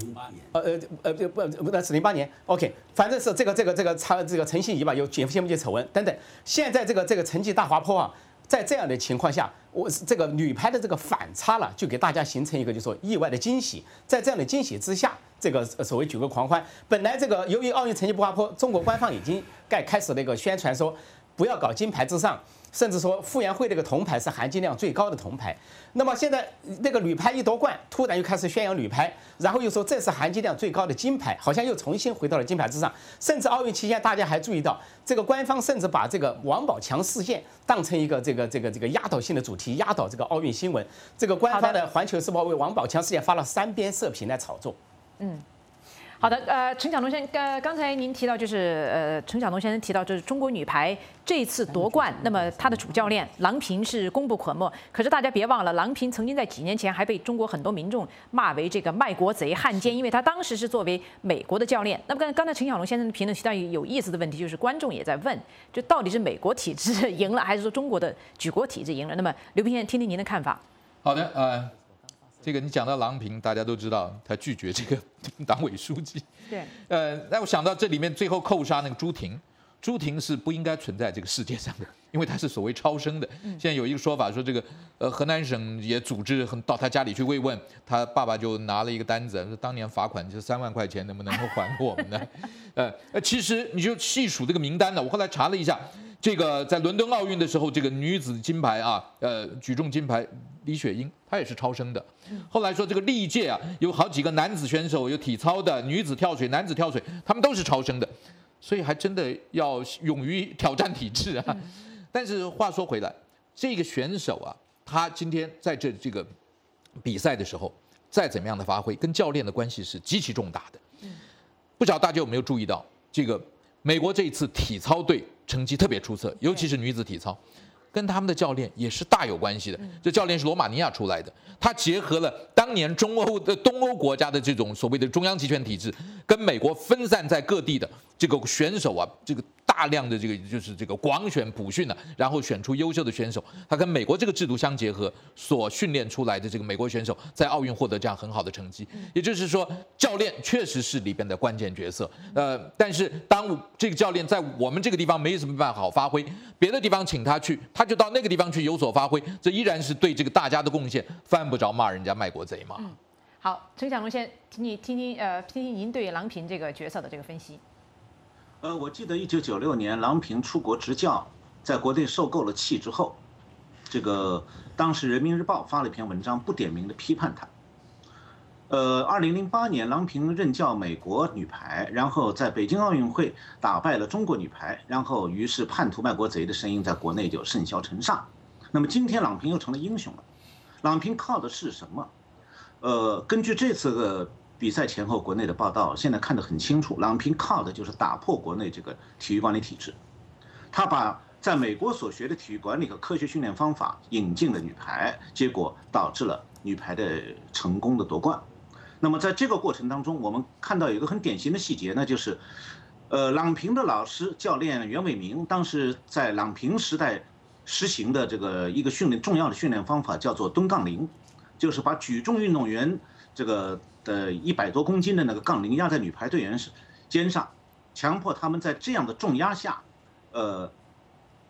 08年，
不，那是08年。OK， 反正是这个陈信怡吧，有兴奋剂丑闻等等。现在这个成绩大滑坡啊，在这样的情况下，这个女排的这个反差了，就给大家形成一个就是说意外的惊喜。在这样的惊喜之下，这个所谓举国狂欢。本来这个由于奥运成绩不滑坡，中国官方已经开始那个宣传说不要搞金牌至上。甚至说傅园慧这个铜牌是含金量最高的铜牌，那么现在那个女排一夺冠，突然又开始宣扬女排，然后又说这是含金量最高的金牌，好像又重新回到了金牌之上。甚至奥运期间，大家还注意到，这个官方甚至把这个王宝强事件当成一个这个压倒性的主题，压倒这个奥运新闻。这个官方的《环球时报》为王宝强事件发了3篇社评来炒作。
好的，陈晓东先生，刚才您提到就是陈晓东先生提到，就是中国女排这一次夺冠，那么她的主教练郎平是功不可没。可是大家别忘了，郎平曾经在几年前还被中国很多民众骂为这个卖国贼、汉奸，因为他当时是作为美国的教练。那么刚才陈晓东先生的评论提到有意思的问题，就是观众也在问，就到底是美国体制赢了，还是说中国的举国体制赢了？那么刘冰先生，听听您的看法。
好的，这个你讲到郎平，大家都知道他拒绝这个党委书记。
对。
那我想到这里面最后扣杀那个朱婷，朱婷是不应该存在这个世界上的，因为她是所谓超生的。现在有一个说法说，这个河南省也组织到他家里去慰问，他爸爸就拿了一个单子，说当年罚款就3万块钱，能不能够还我们呢？其实你就细数这个名单呢，我后来查了一下。这个在伦敦奥运的时候，这个女子金牌啊，举重金牌李雪英，她也是超生的。后来说这个历届啊，有好几个男子选手，有体操的、女子跳水、男子跳水，他们都是超生的，所以还真的要勇于挑战体制啊。但是话说回来，这个选手啊，他今天在这个比赛的时候，再怎么样的发挥，跟教练的关系是极其重大的。不知道大家有没有注意到，这个美国这一次体操队成绩特别出色，尤其是女子体操，跟他们的教练也是大有关系的。这教练是罗马尼亚出来的，他结合了当年东欧国家的这种所谓的中央集权体制，跟美国分散在各地的这个选手啊，这个大量的这个就是这个广选普训然后选出优秀的选手，他跟美国这个制度相结合，所训练出来的这个美国选手在奥运获得这样很好的成绩。也就是说，教练确实是里边的关键角色。但是当这个教练在我们这个地方没什么办法好发挥，别的地方请他去，他就到那个地方去有所发挥，这依然是对这个大家的贡献，犯不着骂人家卖国贼嘛。
好，陈晓东先生，听听您对郎平这个角色的这个分析。
我记得1996年郎平出国执教，在国内受够了气之后，这个当时《人民日报》发了一篇文章，不点名的批判他。2008年郎平任教美国女排，然后在北京奥运会打败了中国女排，然后于是叛徒卖国贼的声音在国内就甚嚣尘上。那么今天郎平又成了英雄了，郎平靠的是什么？根据这次的比赛前后国内的报道，现在看得很清楚，郎平靠的就是打破国内这个体育管理体制，他把在美国所学的体育管理和科学训练方法引进了女排，结果导致了女排的成功的夺冠。那么在这个过程当中，我们看到有一个很典型的细节，那就是郎平的老师教练袁伟民当时在郎平时代实行的这个一个重要的训练方法叫做蹲杠铃，就是把举重运动员这个的100多公斤的那个杠铃压在女排队员肩上，强迫他们在这样的重压下，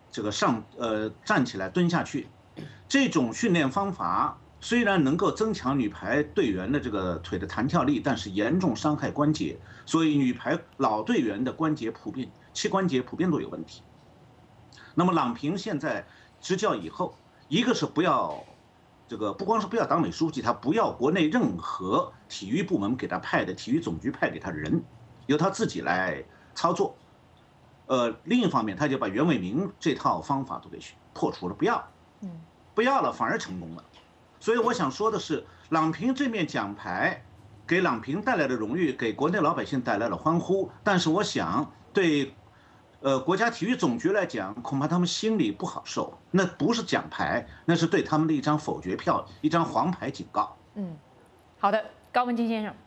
这个站起来蹲下去，这种训练方法虽然能够增强女排队员的这个腿的弹跳力，但是严重伤害关节，所以女排老队员的膝关节普遍都有问题。那么郎平现在执教以后，一个是不光是不要当美书记，他不要国内任何体育部门给他派的体育总局派给他的人，由他自己来操作。另一方面，他就把袁伟民这套方法都给破除了，不要了，反而成功了。所以我想说的是，郎平这面奖牌给郎平带来的荣誉，给国内老百姓带来了欢呼。但是我想对，国家体育总局来讲，恐怕他们心里不好受。那不是奖牌，那是对他们的一张否决票，一张黄牌警告。
好的，高文金先生。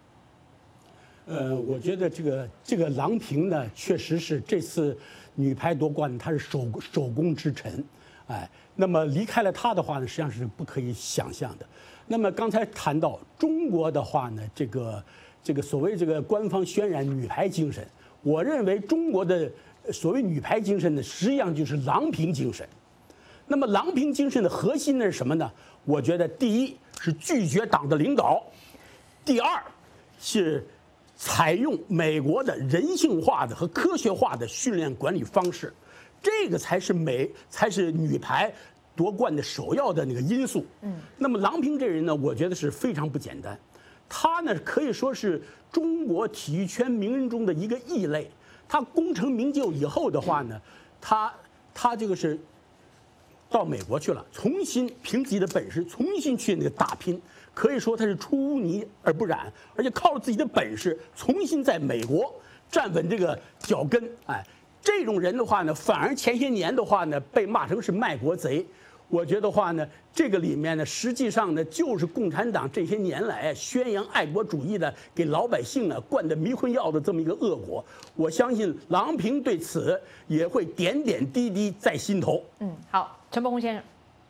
我觉得这个郎平呢，确实是这次女排夺冠，她是首功之臣，那么离开了她的话呢，实际上是不可以想象的。那么刚才谈到中国的话呢，这个所谓这个官方渲染女排精神，我认为中国的所谓女排精神呢，实际上就是郎平精神。那么郎平精神的核心呢是什么呢？我觉得第一是拒绝党的领导，第二是采用美国的人性化的和科学化的训练管理方式，这个才是女排夺冠的首要的那个因素。那么郎平这人呢，我觉得是非常不简单，他呢可以说是中国体育圈名人中的一个异类。他功成名就以后的话呢，他这个是到美国去了，重新凭自己的本事重新去那个打拼。可以说他是出污泥而不染，而且靠着自己的本事重新在美国站稳这个脚跟。这种人的话呢，反而前些年的话呢，被骂成是卖国贼。我觉得话呢，这个里面呢，实际上呢，就是共产党这些年来宣扬爱国主义的，给老百姓呢灌的迷魂药的这么一个恶果。我相信郎平对此也会点点滴滴在心头。
好，陈伯宏先生。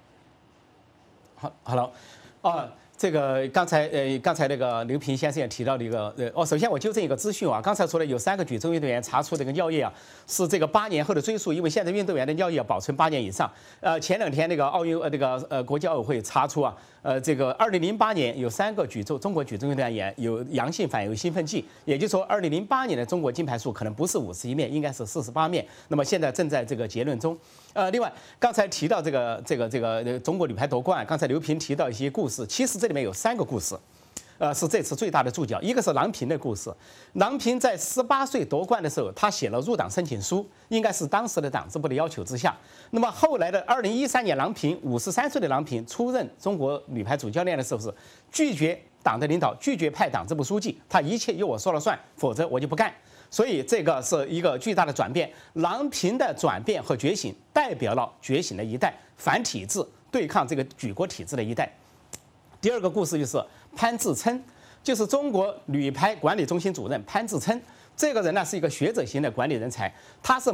好了，这个刚才那个刘平先生也提到的一个首先我纠正一个资讯啊，刚才说的有3个举重运动员查出这个尿液啊，是这个8年后的追溯，因为现在运动员的尿液要保存8年以上。前2天那个国际奥委会查出啊，这个2008年有3个中国举重运动员有阳性反应有兴奋剂，也就是说2008年的中国金牌数可能不是51面，应该是48面。那么现在正在这个结论中。另外刚才提到这个中国女排夺冠，刚才刘平提到一些故事，其实这里面有3个故事。是这次最大的注脚，一个是郎平的故事。郎平在18岁夺冠的时候，他写了入党申请书，应该是当时的党支部的要求之下。那么后来的2013年，郎平53岁的郎平出任中国女排主教练的时候，是拒绝党的领导，拒绝派党支部书记，他一切由我说了算，否则我就不干。所以这个是一个巨大的转变。郎平的转变和觉醒，代表了觉醒的一代，反体制、对抗这个举国体制的一代。第二个故事就是潘志琛，就是中国女排管理中心主任潘志琛。这个人呢是一个学者型的管理人才，他是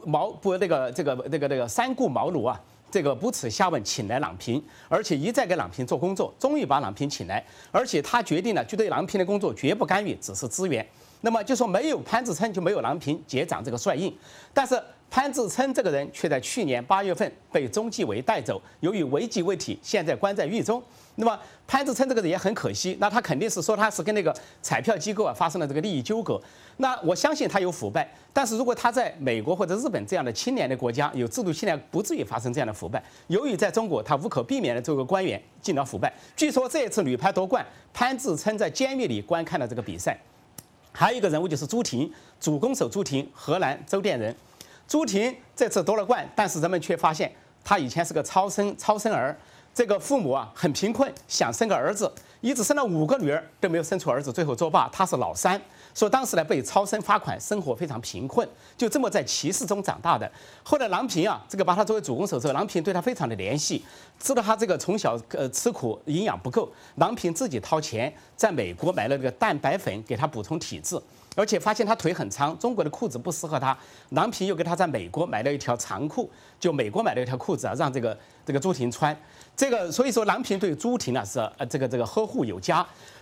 三顾茅庐啊，这个不耻下问请来郎平，而且一再给郎平做工作，终于把郎平请来，而且他决定了就对郎平的工作绝不干预，只是支援。那么就说没有潘志琛就没有郎平接掌这个帅印，但是潘志琛这个人却在去年8月份被中纪委带走，由于违纪问题，现在关在狱中。那么潘志琛这个人也很可惜，那他肯定是说他是跟那个彩票机构啊发生了这个利益纠葛。那我相信他有腐败，但是如果他在美国或者日本这样的清廉的国家有制度清廉，不至于发生这样的腐败。由于在中国他无可避免的这个官员进了腐败，据说这一次女排夺冠，潘志琛在监狱里观看了这个比赛。还有一个人物就是朱婷，主攻手朱婷，荷兰周甸人。朱婷这次夺了冠，但是人们却发现她以前是个超生儿，这个父母啊很贫困，想生个儿子，一直生了5个女儿都没有生出儿子，最后作罢。她是老3，所以当时呢被超生罚款，生活非常贫困，就这么在歧视中长大的。后来郎平啊，这个把他作为主攻手之后，郎平对他非常的怜惜，知道他这个从小吃苦，营养不够，郎平自己掏钱在美国买了这个蛋白粉给他补充体质。而且发现他腿很长，中国的裤子不适合他，郎平又给他在美国买了一条长裤，就美国买了一条裤子啊，让这个朱婷穿。这个所以说郎平对朱婷呢是这个呵护有加。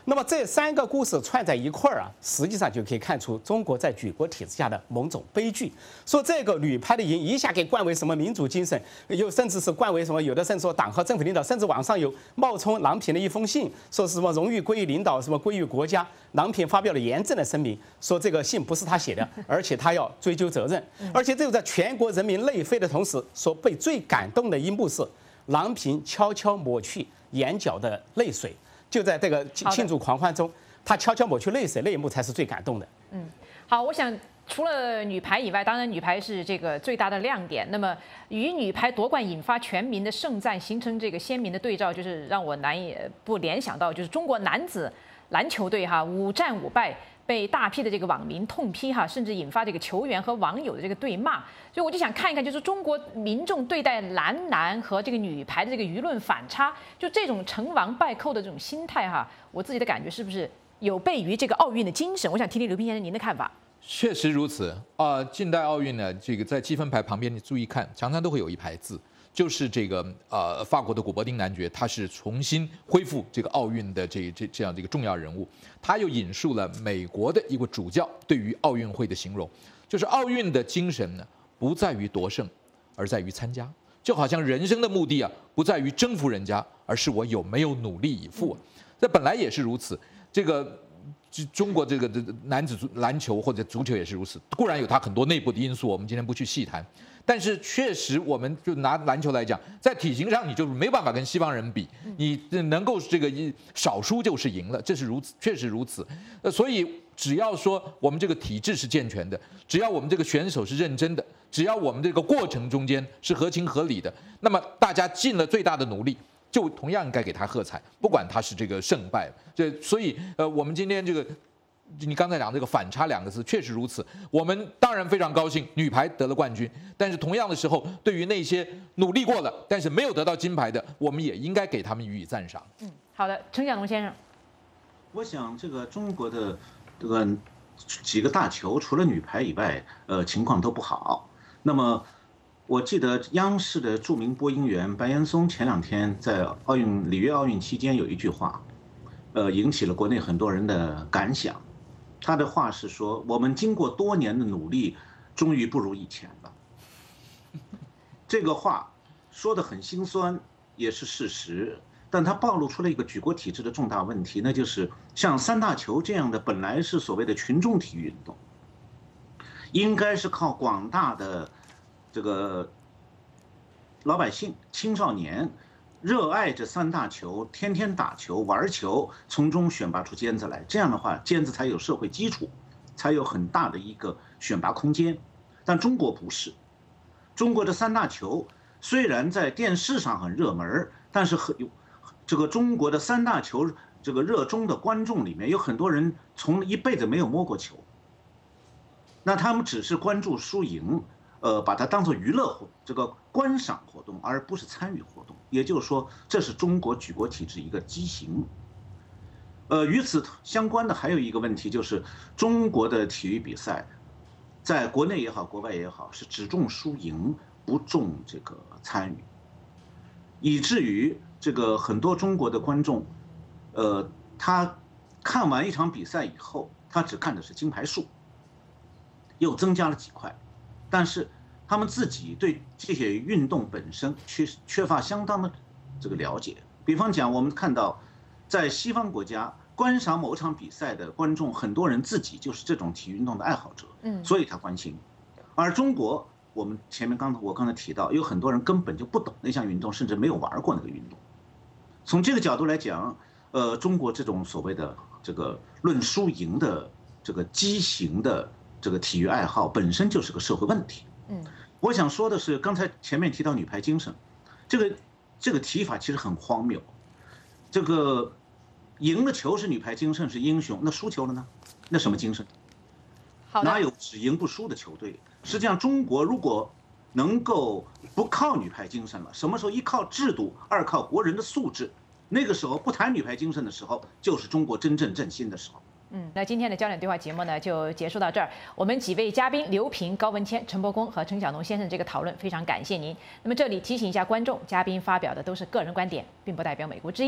那么这3个故事串在一块儿啊，实际上就可以看出中国在举国体制下的某种悲剧。说这个女排的赢一下给冠为什么民主精神，又甚至是冠为什么，有的甚至说党和政府领导，甚至网上有冒充郎平的一封信，说是什么荣誉归于领导，什么归于国家。郎平发表了严正的声明，说这个信不是他写的，而且他要追究责任。而且只有在全国人民泪飞的同时，说被最感动的一幕是郎平悄悄抹去眼角的泪水。就在这个庆祝狂欢中，他悄悄抹去泪水，那一幕才是最感动的。
好，我想除了女排以外，当然女排是这个最大的亮点。那么与女排夺冠引发全民的盛赞，形成这个鲜明的对照，就是让我难以不联想到，就是中国男子篮球队5战5败。被大批的这个网民痛批甚至引发这个球员和网友的这个对骂，所以我就想看一看，就是中国民众对待男和这个女排的这个舆论反差，就这种成王败寇的这种心态我自己的感觉是不是有悖于这个奥运的精神？我想听听刘斌先生您的看法。
确实如此近代奥运呢，这个在积分牌旁边你注意看，常常都会有一排字。就是这个法国的古柏丁男爵，他是重新恢复这个奥运的这样的一个重要人物。他又引述了美国的一个主教对于奥运会的形容，就是奥运的精神呢，不在于夺胜，而在于参加。就好像人生的目的不在于征服人家，而是我有没有努力以赴。这本来也是如此。这个中国这个男子篮球或者足球也是如此，固然有它很多内部的因素，我们今天不去细谈。但是确实，我们就拿篮球来讲，在体型上你就没办法跟西方人比，你能够这个少输就是赢了，这是如此，确实如此。所以只要说我们这个体制是健全的，只要我们这个选手是认真的，只要我们这个过程中间是合情合理的，那么大家尽了最大的努力，就同样应该给他喝彩，不管他是这个胜败。所以我们今天这个。你刚才讲这个反差2个字，确实如此。我们当然非常高兴，女排得了冠军。但是同样的时候，对于那些努力过了但是没有得到金牌的，我们也应该给他们予以赞赏。
好的，程晓农先生，
我想这个中国的这个几个大球，除了女排以外，情况都不好。那么，我记得央视的著名播音员白岩松前2天在里约奥运期间有一句话，引起了国内很多人的感想。他的话是说，我们经过多年的努力，终于不如以前了。这个话说得很心酸，也是事实，但它暴露出了一个举国体制的重大问题，那就是像3大球这样的本来是所谓的群众体育运动，应该是靠广大的这个老百姓、青少年热爱这3大球，天天打球玩球，从中选拔出尖子来。这样的话，尖子才有社会基础，才有很大的一个选拔空间。但中国不是，中国的3大球虽然在电视上很热门，但是这个中国的3大球这个热衷的观众里面，有很多人从一辈子没有摸过球，那他们只是关注输赢。把它当作娱乐这个观赏活动，而不是参与活动。也就是说，这是中国举国体制一个畸形。与此相关的还有一个问题，就是中国的体育比赛，在国内也好，国外也好，是只重输赢，不重这个参与，以至于这个很多中国的观众，他看完一场比赛以后，他只看的是金牌数，又增加了几块。但是他们自己对这些运动本身缺乏相当的这个了解。比方讲，我们看到在西方国家观赏某场比赛的观众，很多人自己就是这种体育运动的爱好者，所以他关心。而中国，我们我刚才提到，有很多人根本就不懂那项运动，甚至没有玩过那个运动。从这个角度来讲，中国这种所谓的这个论输赢的这个畸形的这个体育爱好本身就是个社会问题。我想说的是，刚才前面提到女排精神，这个提法其实很荒谬。这个赢了球是女排精神是英雄，那输球了呢？那什么精神？哪有只赢不输的球队？实际上，中国如果能够不靠女排精神了，什么时候一靠制度，二靠国人的素质，那个时候不谈女排精神的时候，就是中国真正振兴的时候。
那今天的焦点对话节目呢，就结束到这儿。我们几位嘉宾刘平、高文谦、陈伯公和程晓农先生这个讨论非常感谢您。那么这里提醒一下观众，嘉宾发表的都是个人观点，并不代表美国之音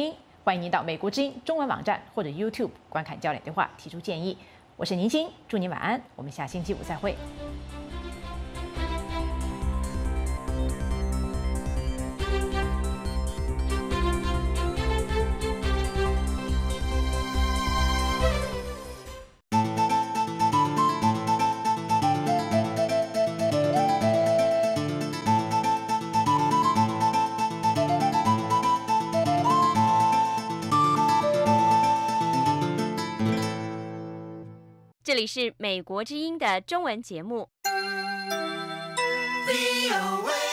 欢迎您到美国之音中文网站或者 YouTube 观看焦点对话，提出建议。我是宁欣，祝您晚安，我们下星期五再会。
这里是美国之音的中文节目。
VOA